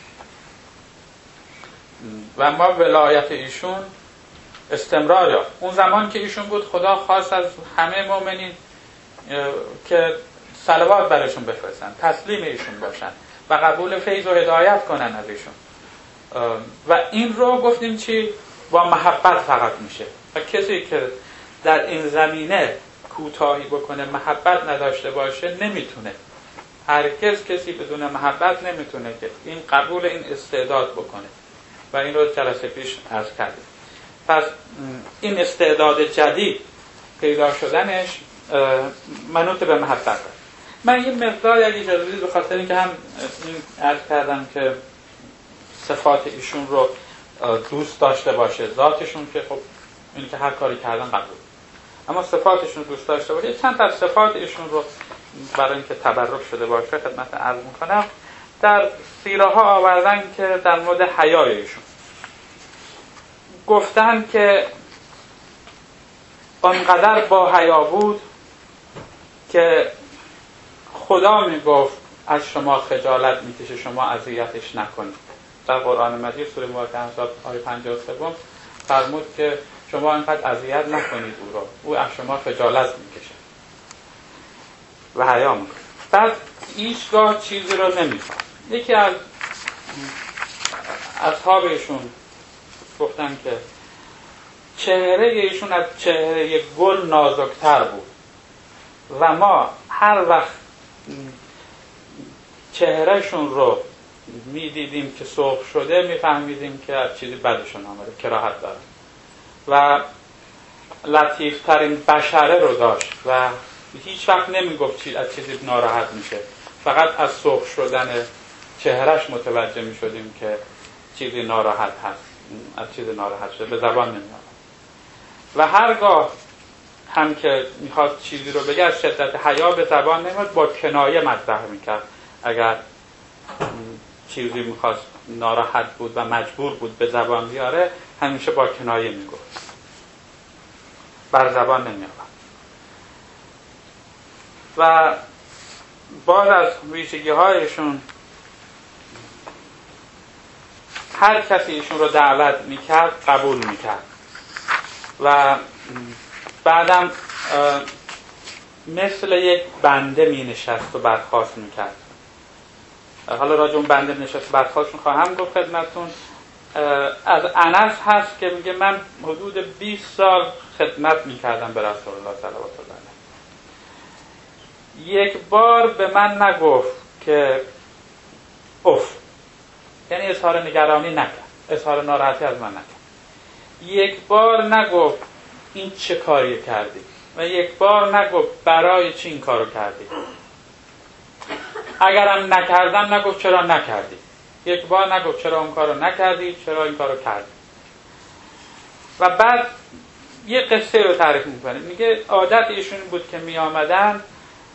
و ما ولایت ایشون استمرار یافت. اون زمان که ایشون بود خدا خواست از همه مؤمنین که صلوات برشون بفرستن، تسلیم ایشون باشن و قبول فیض و هدایت کنن از ایشون. و این رو گفتیم چی؟ با محبت فقط میشه. و کسی که در این زمینه کوتاهی بکنه، محبت نداشته باشه، نمیتونه. هرگز کسی بدون محبت نمیتونه که این قبول این استعداد بکنه. و این رو جلسه پیش عرض کردیم. پس این استعداد جدید پیدا شدنش منوط به محبت. من یه مقدار اگه اجازه بدید به خاطر اینکه هم این عرض کردم که صفات ایشون رو دوست داشته باشه، ذاتشون که خب این که هر کاری کردن قبول، اما صفاتشون دوست داشته باشه. چند تا صفات ایشون رو برای اینکه تبرک شده باشه خدمت عرض میکنم. در سیره ها آوردن که در مورد حیای ایشون گفتن که آنقدر با حیا بود که خدا میگفت از شما خجالت میکشه، شما اذیتش نکنید. در قرآن مجید سوره مبارکه احزاب آیه 53 فرمود که شما اینقدر اذیت نکنید او را، او از شما خجالت میکشه و حیا میکنه. بعد هیچگاه چیزی رو نمیخواد. یکی از اصحابشون گفتن که چهره ایشون از چهره گل نازکتر بود و ما هر وقت چهرهشون رو میدیدیم که سرخ شده میفهمیدیم که از چیزی بدشون آمده، کراهت داره. و لطیفترین بشره رو داشت و هیچ وقت نمیگفت از چیزی ناراحت میشه، فقط از سرخ شدن چهرهش متوجه میشدیم که چیزی ناراحت هست، از چیزی ناراحت شده، به زبان نمیاد. و هرگاه هم که میخواد چیزی رو بگه از شدت حیا به زبان نمیاد، با کنایه مطرح میکرد. اگر چیزی میخواست ناراحت بود و مجبور بود به زبان بیاره، همیشه با کنایه میگفت، بر زبان نمیاد. و باز از ویژگی هایشون هر کسی ایشون رو دعوت میکرد قبول میکرد و بعدم مثل یک بنده می نشست و برخاست میکرد. حالا راجع اون بنده نشست و برخاستشون خواهم گفت خدمتون. از انس هست که میگه من حدود 20 سال خدمت میکردم به رسول الله صلی الله علیه و یک بار به من نگفت که اف، یعنی اظهار نگرانی نکرد، اظهار ناراحتی از من نکرد. یک بار نگفت این چه کاری کردی و یک بار نگفت برای چی این کارو کردی. اگرم نکردم نگفت چرا نکردی. یک بار نگفت چرا اون کارو نکردی، چرا این کارو کردی. و بعد یه قصه رو تعریف میکنه. میگه عادت ایشون بود که می آمدن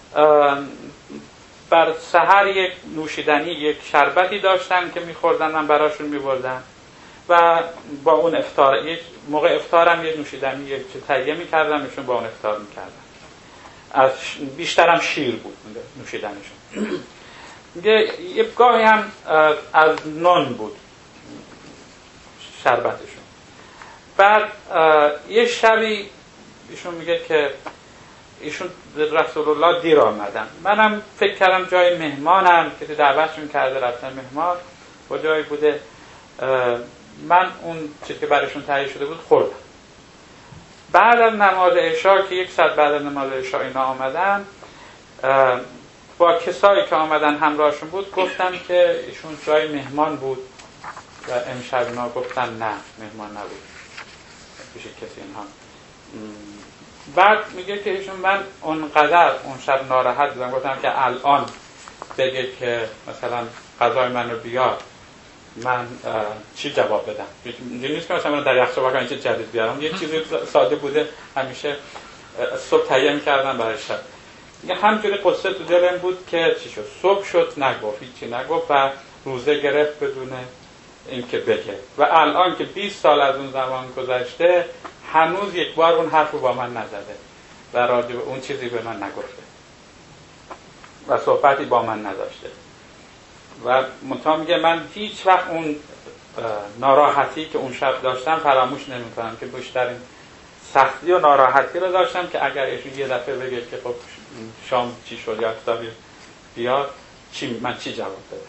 بر سحر یک نوشیدنی، یک شربتی داشتن که میخوردن، من براشون میبردن و با اون افطار، یک موقع افطارم یک نوشیدنی یک چه تهیه میکردم، ایشون با اون افطار میکردن. از بیشترم شیر بود نوشیدنیشون. میگه یه گاهی هم از نان بود شربتشون. بعد یه شبی ایشون میگه که ایشون رسول الله دیر آمدن، منم فکر کردم جای مهمانم که دعوتشون کرده رفتن مهمان با جایی بوده، من اون چیزی که برایشون تهیه شده بود خوردم. بعد از نماز عشا که 1 ساعت بعد از نماز عشا اینا آمدن، با کسایی که آمدن همراهشون بود گفتم که ایشون جای مهمان بود و امشب اینا گفتن نه مهمان نبود پیش کسی اینها. بعد میگه که ایشون من اونقدر اون شب ناراحت بودم، گفتم که الان بگه که مثلا غذای منو بیار، من چی جواب بدم؟ اینجوری نیست که مثلا من در یخچال واقعا چیز جدید بیارم، یه چیزی ساده بوده همیشه صبح تهیه می‌کردم برای شب. میگه همجوری قصه تو دلم بود که چی شد، صبح شد نگفت، هیچی نگفت و روزه گرفت بدون اینکه بگه و الان که 20 سال از اون زمان گذشته هنوز یک بار اون حرف رو با من نزده و راجع به اون چیزی به من نگفته و صحبتی با من نداشته و منتها میگه من هیچ وقت اون ناراحتی که اون شب داشتم فراموش نمی‌کنم که بیشترین سختی و ناراحتی رو داشتم که اگر ایشون یه دفعه بگه که خب شام چی شد یا افطاری بیاد من چی جواب بدم.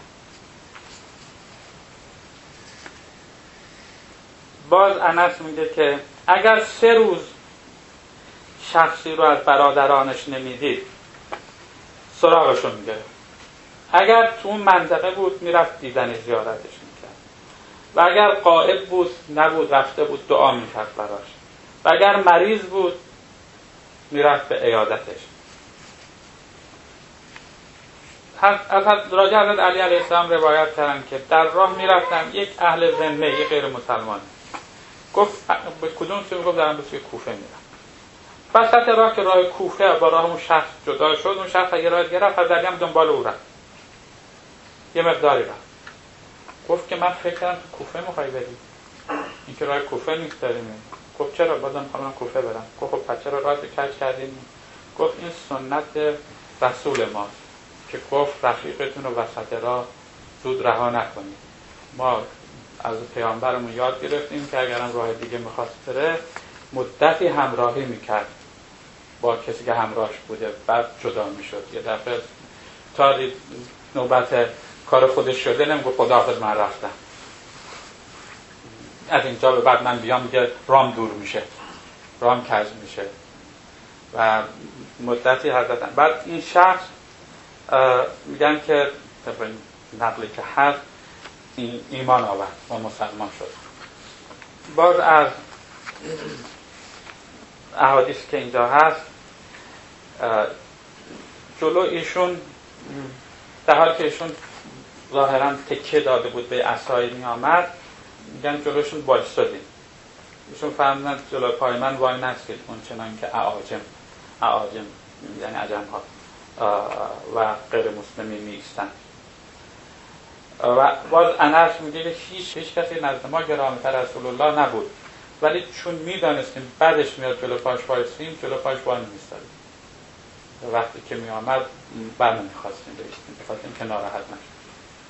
باز انس میگه که اگر 3 روز شخصی رو از برادرانش نمیدید سراغشون میگرفت، اگر تو اون منطقه بود میرفت دیدن زیارتش میکرد و اگر غائب بود نبود رفته بود دعا میکرد براش و اگر مریض بود میرفت به عیادتش. از راجع حضرت علی علیه السلام روایت کردن که در راه میرفتن یک اهل ذمه، یک غیر مسلمان گفت به کدوم سوی گفت دارم به سوی کوفه میرم. وسط راه که راه کوفه با راه اون شخص جدا شد، اون شخص یه راه گرفت، حضرت علی هم دنبال او رفت، یه مقداری رفت، گفت که من فکر کردم تو کوفه میخوای بری، این که راه کوفه نیست داریم. گفت چرا؟ بازم میخوام کوفه برم. گفت خب پس چرا راه کج کردیم؟ گفت این سنت رسول ماست که گفت رفیقتون رو وسط راه زود رها نکنید. ما از پیامبرمون یاد گرفتیم که اگرم راه دیگه میخواست بره مدتی همراهی میکرد با کسی که همراهش بوده، بعد جدا میشد. یه دفعه تا نوبت کار خودش شده نمیگه خداحافظ من رفتم، از اینجا به بعد من بیام میگه رام دور میشه، رام کج میشه و مدتی حضرت. بعد این شخص میگن که طبعا نقلی که هست ایمان آورد و مسلمان شد. باز از احادیث که اینجا هست جلو ایشون در حال که ایشون ظاهرا تکیه داده بود به عصای می آمد، میگن جلوشون وایسادیم، ایشون فرمودن جلو پای من وای نستید اون چنان که اعاجم یعنی عجم ها و غیر مسلمی می ایستن. و باز انس میگه که هیچ کسی نزد ما گرامی‌تر رسول الله نبود، ولی چون میدانستیم بعدش میاد جلو پاش وایسیم جلو پاش وای نمیستادیم، وقتی که می آمد بر نمیخواستیم بایستیم بخواستیم که ناراحت نشد.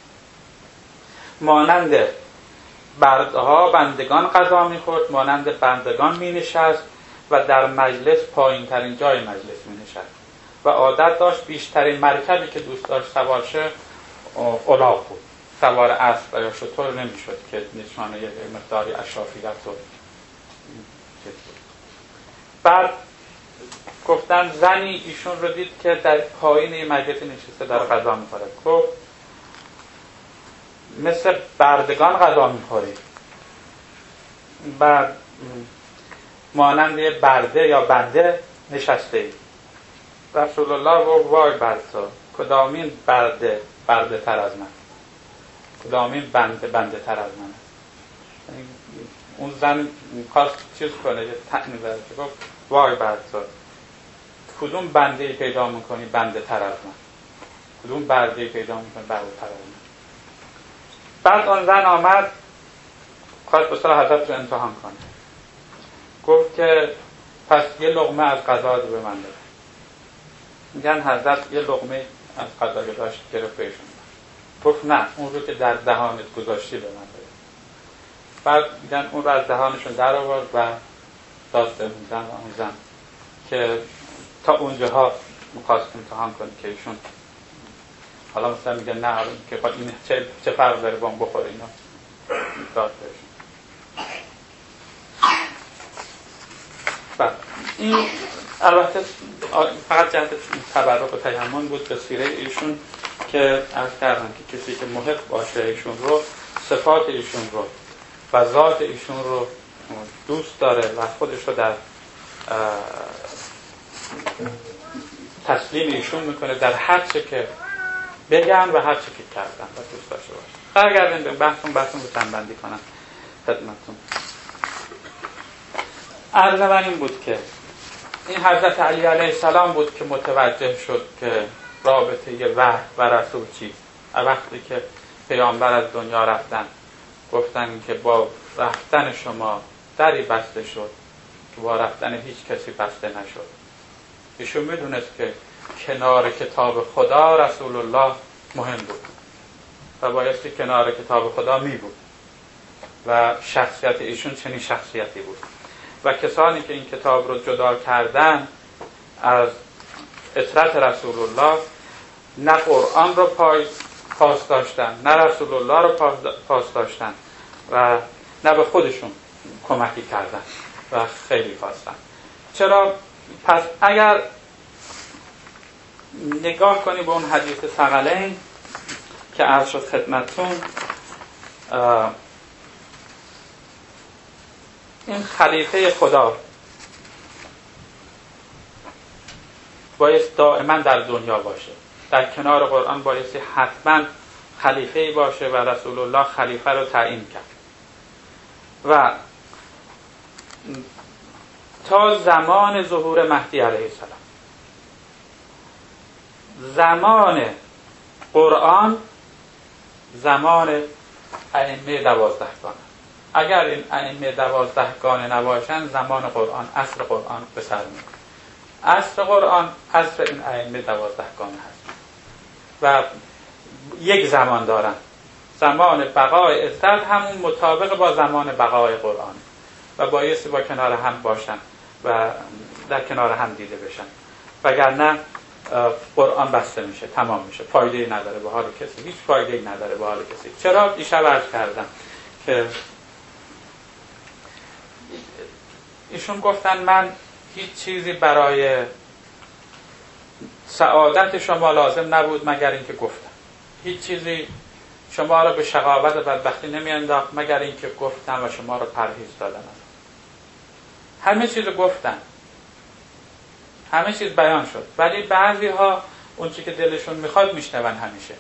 مانند بردها بندگان غذا میخورد، مانند بندگان مینشست و در مجلس پایین ترین جای مجلس مینشست و عادت داشت بیشترین مرکبی که دوست داشت سوار شه الاغ بود، سوار اسب یا شتر نمیشد که نشانه یه مقداری اشرافیت و بعد گفتن زنی ایشون رو دید که در پایین مجلس نشسته در غذا میخوره، گفت مثل بردگان غذا میخوری، بعد مانند یه برده یا بنده نشسته ای. رسول الله گفت وای بر تو، کدامین برده تر از من، کدامین بنده تر از من. اون زن خواست چیز کنه، یه طعنی زد، گفت وای بر تو، کدوم بنده پیدا میکنی بنده تر از من، کدوم برده پیدا میکنی برده تر از من. بعد اون زن آمد خواست به صلاح حضرت رو امتحان کنه، گفت که پس یه لقمه از غذا رو به من بده. میگن حضرت یه لقمه از غذا که داشت گرفت بهشون، گفت نه، اون رو که در دهانت گذاشتی به من بده. بعد میگن اون رو از دهانشون در آورد و داد به اون زن و اون زن که تا اونجاها میخواست امتحان کنه که ایشون حالا مثلا میگن نه که این چه فرق داره با اون بخوره، اینا داد بهشون. بعد این البته فقط جهت تبرک و تیمم بود به سیره ایشون که عرض کردم که کسی که محق باشه ایشون رو، صفات ایشون رو و ذات ایشون رو دوست داره و خودش رو در تسلیم ایشون میکنه در هر چه که بگن و هر چه که کردن و دوست داشته باشه. برگردیم به بحثون رو تنبندی کنم خدمتتون. عرض من این بود که این حضرت علی علیه السلام بود که متوجه شد که رابطه وحی و رسول چیست. وقتی که پیامبر از دنیا رفتن گفتن که با رفتن شما دری بسته شد که با رفتن هیچ کسی بسته نشد. ایشون میدونست که کنار کتاب خدا رسول الله مهم بود و بایستی کنار کتاب خدا می بود و شخصیت ایشون چنین شخصیتی بود و کسانی که این کتاب رو جدا کردن از اطرت رسول الله نه قرآن رو پاس داشتن نه رسول الله رو پاس داشتن و نه به خودشون کمکی کردن و خیلی خواستن. چرا؟ پس اگر نگاه کنی به اون حدیث ثقلین که عرض شد خدمتتون، این خلیفه خدا بایست دائما در دنیا باشه، در کنار قرآن بایست حتما خلیفه‌ای باشه و رسول الله خلیفه رو تعیین کرد و تا زمان ظهور مهدی علیه السلام زمان قرآن زمان ائمه 12 گانه. اگر این ائمه 12 گانه نباشن زمان قرآن عصر قرآن به سر میره. عصر قرآن عصر این ائمه 12 گانه هست و یک زمان دارن. زمان بقای عزت همون مطابق با زمان بقای قرآن و بایستی با کنار هم باشن و در کنار هم دیده بشن، وگرنه قرآن بسته میشه، تمام میشه، فایده‌ای نداره به حال کسی، هیچ فایده‌ای نداره به حال کسی. چرا؟ دیشب عرض کردم که ایشون گفتن من هیچ چیزی برای سعادت شما لازم نبود مگر اینکه گفتم، هیچ چیزی شما را به شقاوت و بدبختی نمیانداخت مگر اینکه گفتم و شما را پرهیز دادم. همه چیز رو گفتن، همه چیز بیان شد، ولی بعضی ها اون چی که دلشون میخواد میشنون همیشه.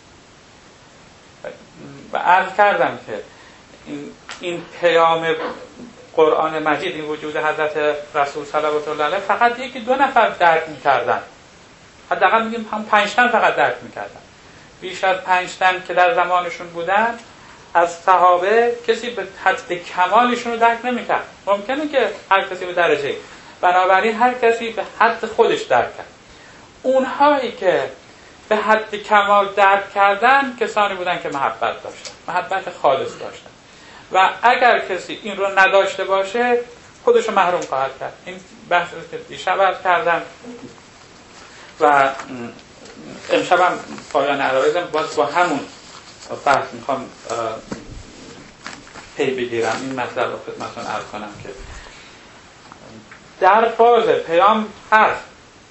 و عرض کردم که این پیام قرآن مجید، این وجود حضرت رسول صلوات الله علیه فقط یکی دو نفر درک میکردن، حداقل میگیم هم 5 تن فقط درک میکردن. بیش از 5 تن که در زمانشون بودن از صحابه کسی به حد کمالشون رو درک نمیکرد. ممکنه که هر کسی به درجه، بنابراین هر کسی به حد خودش درک کرد. اونهایی که به حد کمال درک کردن کسانی بودن که محبت داشتن، محبت خالص داشتن و اگر کسی این رو نداشته باشه خودش رو محروم خواهد کرد. این بحثی که دیشب عرض کردم و امشبم پایان عرایزم باز با همون بحث میخوام پی بگیرم. این مطلب رو خدمتتون عرض کنم که در فاز پیام هست،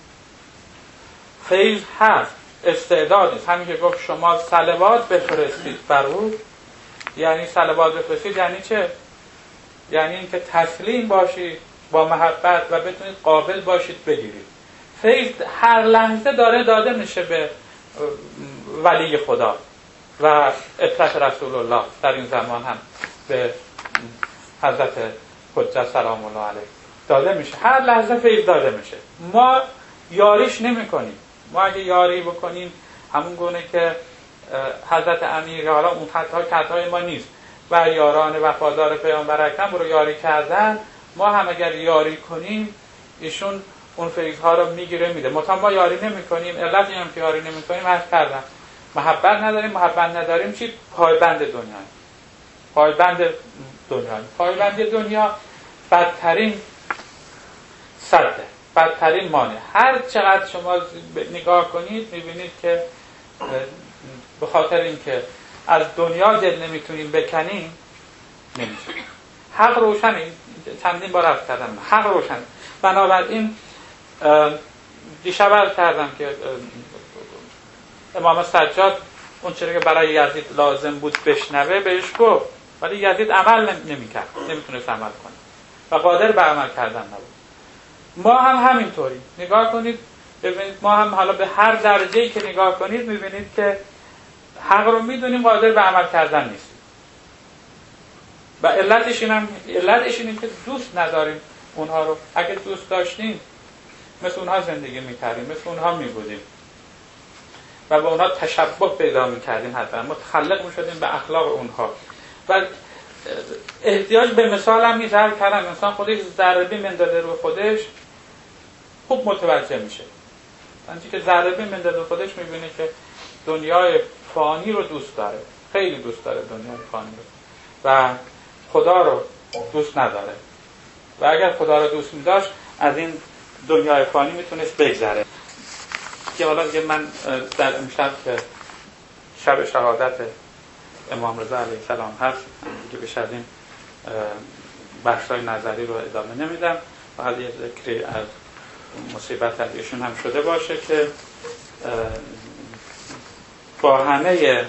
فیض هست، استعداد نیست. همین که گفت شما صلوات بفرستید بر او، یعنی صلوات بفرستید یعنی چه؟ یعنی اینکه تسلیم باشید با محبت و بتونید قابل باشید بگیرید. فیض هر لحظه داره داده میشه به ولی خدا و اطرت رسول الله. در این زمان هم به حضرت حجت سلام الله علیه داده میشه، هر لحظه فیض داده میشه. ما یاریش نمی کنیم. ما اگه یاری بکنیم همون گونه که حضرت امیر، حالا اون خطای ما نیست، و یاران وفادار پیامبر اکرم رو یاری کردن، ما هم اگر یاری کنیم ایشون اون فیض‌ها رو میگیره میده. ما یاری نمی‌کنیم، علت اینم که یاری نمی‌کنیم عرض کردم محبت نداریم چی؟ پایبند دنیا بدترین سده، بدترین مانع. هر چقدر شما نگاه کنید می‌بینید که به خاطر اینکه از دنیا دل نمیتونیم بکنیم نمیشه. حق روشنه، چندین بار عرض کردم حق روشنه. بنابراین دیشب عرض کردم که امام سجاد اون چیزی که برای یزید لازم بود بشنوه بهش گفت، ولی یزید عمل نمیکرد، نمیتونست عمل کنه و قادر به عمل کردن نبود. ما هم همینطوری نگاه کنید ببینید، ما هم حالا به هر درجه‌ای که نگاه کنید میبینید که حق رو میدونیم، قادر به عمل کردن نیستیم. و علتش اینه که دوست نداریم اونها رو. اگه دوست داشتیم مثل اونها زندگی میکردیم، مثل اونها میبودیم و به اونها تشبه پیدا میکردیم، حتی متخلق میشدیم به اخلاق اونها. و احتیاج به مثال هم میذار کردم، انسان خودش ضربه منداده رو خودش خوب متوجه میشه. انچه که ضربه منداده رو خودش میبینه که دنیای فانی رو دوست داره، خیلی دوست داره دنیای فانی رو، و خدا رو دوست نداره. و اگر خدا رو دوست می‌داشت از این دنیای فانی میتونست بگذره. که حالا من در امشب که شب شهادت امام رضا علیه السلام هست که بیش از این بخشای نظری رو ادامه نمیدم، فقط یه ذکری از مصیبت از ایشون هم شده باشه که با همه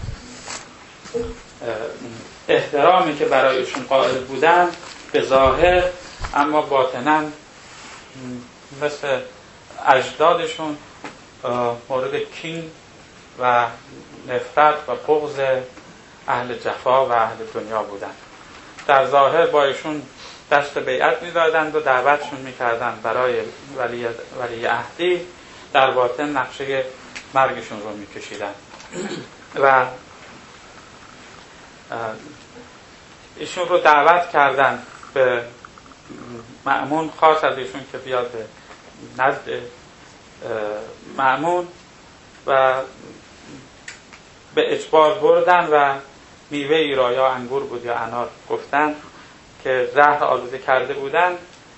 احترامی که برایشون قائل بودن به ظاهر، اما باطناً مثل اجدادشون مورد کین و نفرت و بغض اهل جفا و اهل دنیا بودن. در ظاهر با ایشون دست بیعت میدادند و دعوتشون میکردند برای ولی عهدی، در باطن نقشه مرگشون رو میکشیدن. و ایشون رو دعوت کردن به مأمون، خاص از ایشون که بیاد به نزد مأمون و به اجبار بردن و میوه ای را، یا انگور بود یا انار گفتن که زهر آلوده کرده بودن،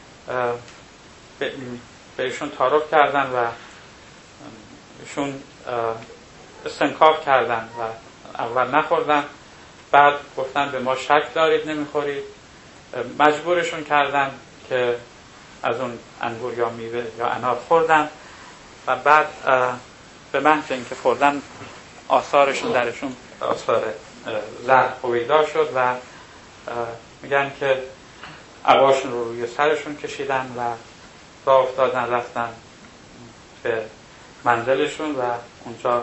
به ایشون تعارف کردن و ایشون استنکاف کردن و اول نخوردن، بعد گفتن به ما شک دارید نمیخورید، مجبورشون کردن که از اون انگور یا میوه یا انار خوردن و بعد به محض اینکه خوردن آثارشون درشون آثار زهر هویدا شد و میگن که عباشون رو روی سرشون کشیدن و راه افتادن رفتن به منزلشون و اونجا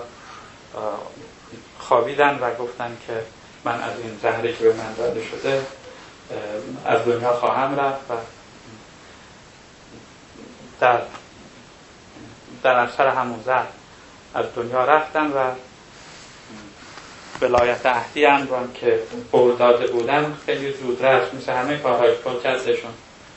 خوابیدن و گفتن که من از این زهری که به من داده شده از دنیا خواهم رفت. و در اثر همون زهر از دنیا رفتن و ولایت عهدی هم که قول داده بودن خیلی زودرس مثل همه کارهای پرکستشون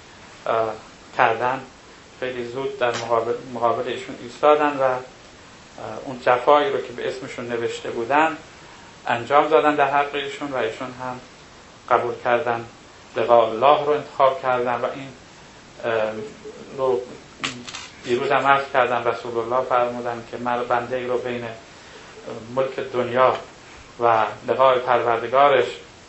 کردن، خیلی زود در مقابل ایشون ایستادن و اون جفایی رو که به اسمشون نوشته بودن انجام دادن در حق ایشون و ایشون هم قبول کردن، لقاء الله رو انتخاب کردن و این رو دیروز هم عرض کردن رسول الله فرمودن که من بنده ای رو بین ملک دنیا و لقاء پروردگارش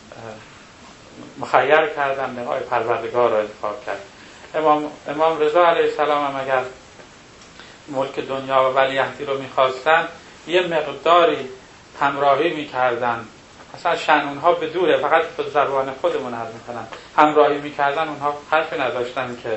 مخیر کردن، لقاء پروردگار رو انتخاب کرد. امام رضا علیه السلام هم اگر ملک دنیا و ولیعهدی رو میخواستن یه مقداری همراهی میکردن، اصلا شأن اونها به دوره، فقط به زبان خودمون عرض میکنن، همراهی میکردن، اونها حرفی نداشتن که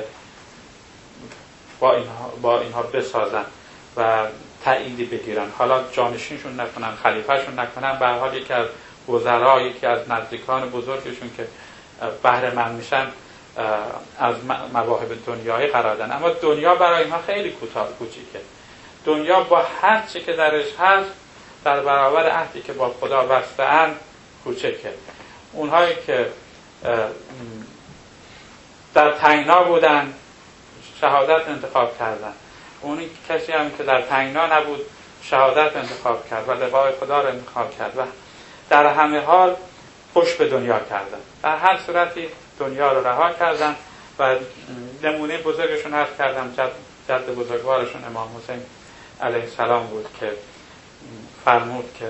با اینها بسازن و تأییدی بگیرن، حالا جانشینشون نکنن، خلیفهشون نکنن، به هر حال یکی از وزرا، یکی از نزدیکان بزرگشون که بهره مند میشن از مواهب دنیایی قرار دادن. اما دنیا برای اینها خیلی کوچیکه. دنیا با هر چی که درش هست در برابر عهدی که با خدا بسته‌اند کوچکه. اونهایی که در تنگنا بودن شهادت انتخاب کردن، اونی کسی هم که در تنگنا نبود شهادت انتخاب کرد و لقای خدا رو انتخاب کرد و در همه حال پشت به دنیا کردن. در هر صورتی دنیا رو رها کردن و نمونه بزرگشون عرض کردم جد بزرگوارشون امام حسین علیه السلام بود که فرمود که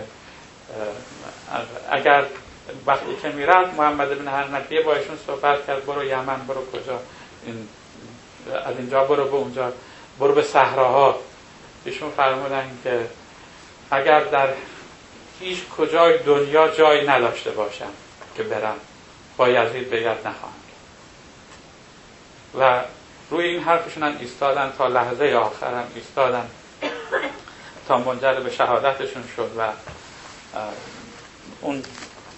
اگر وقتی که میرفت محمد بن حنفیه با ایشون صحبت کرد برو یمن، برو کجا، از اینجا برو به اونجا، برو به صحراها. ایشون فرمودن که اگر در هیچ کجای دنیا جای نداشته باشم که برم با یزید بیعت نخواهم. و روی این حرفشون هم ایستادن تا لحظه آخر هم ایستادن تا منجر به شهادتشون شد و اون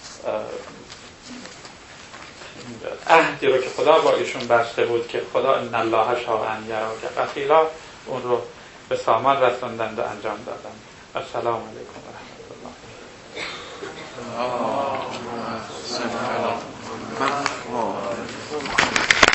عهدی رو که خدا با ایشون بسته بود که خدا ان الله شاء ان یراک قتیلا اون رو به سامان رسوندند و انجام دادند. السلام علیکم و رحمت الله.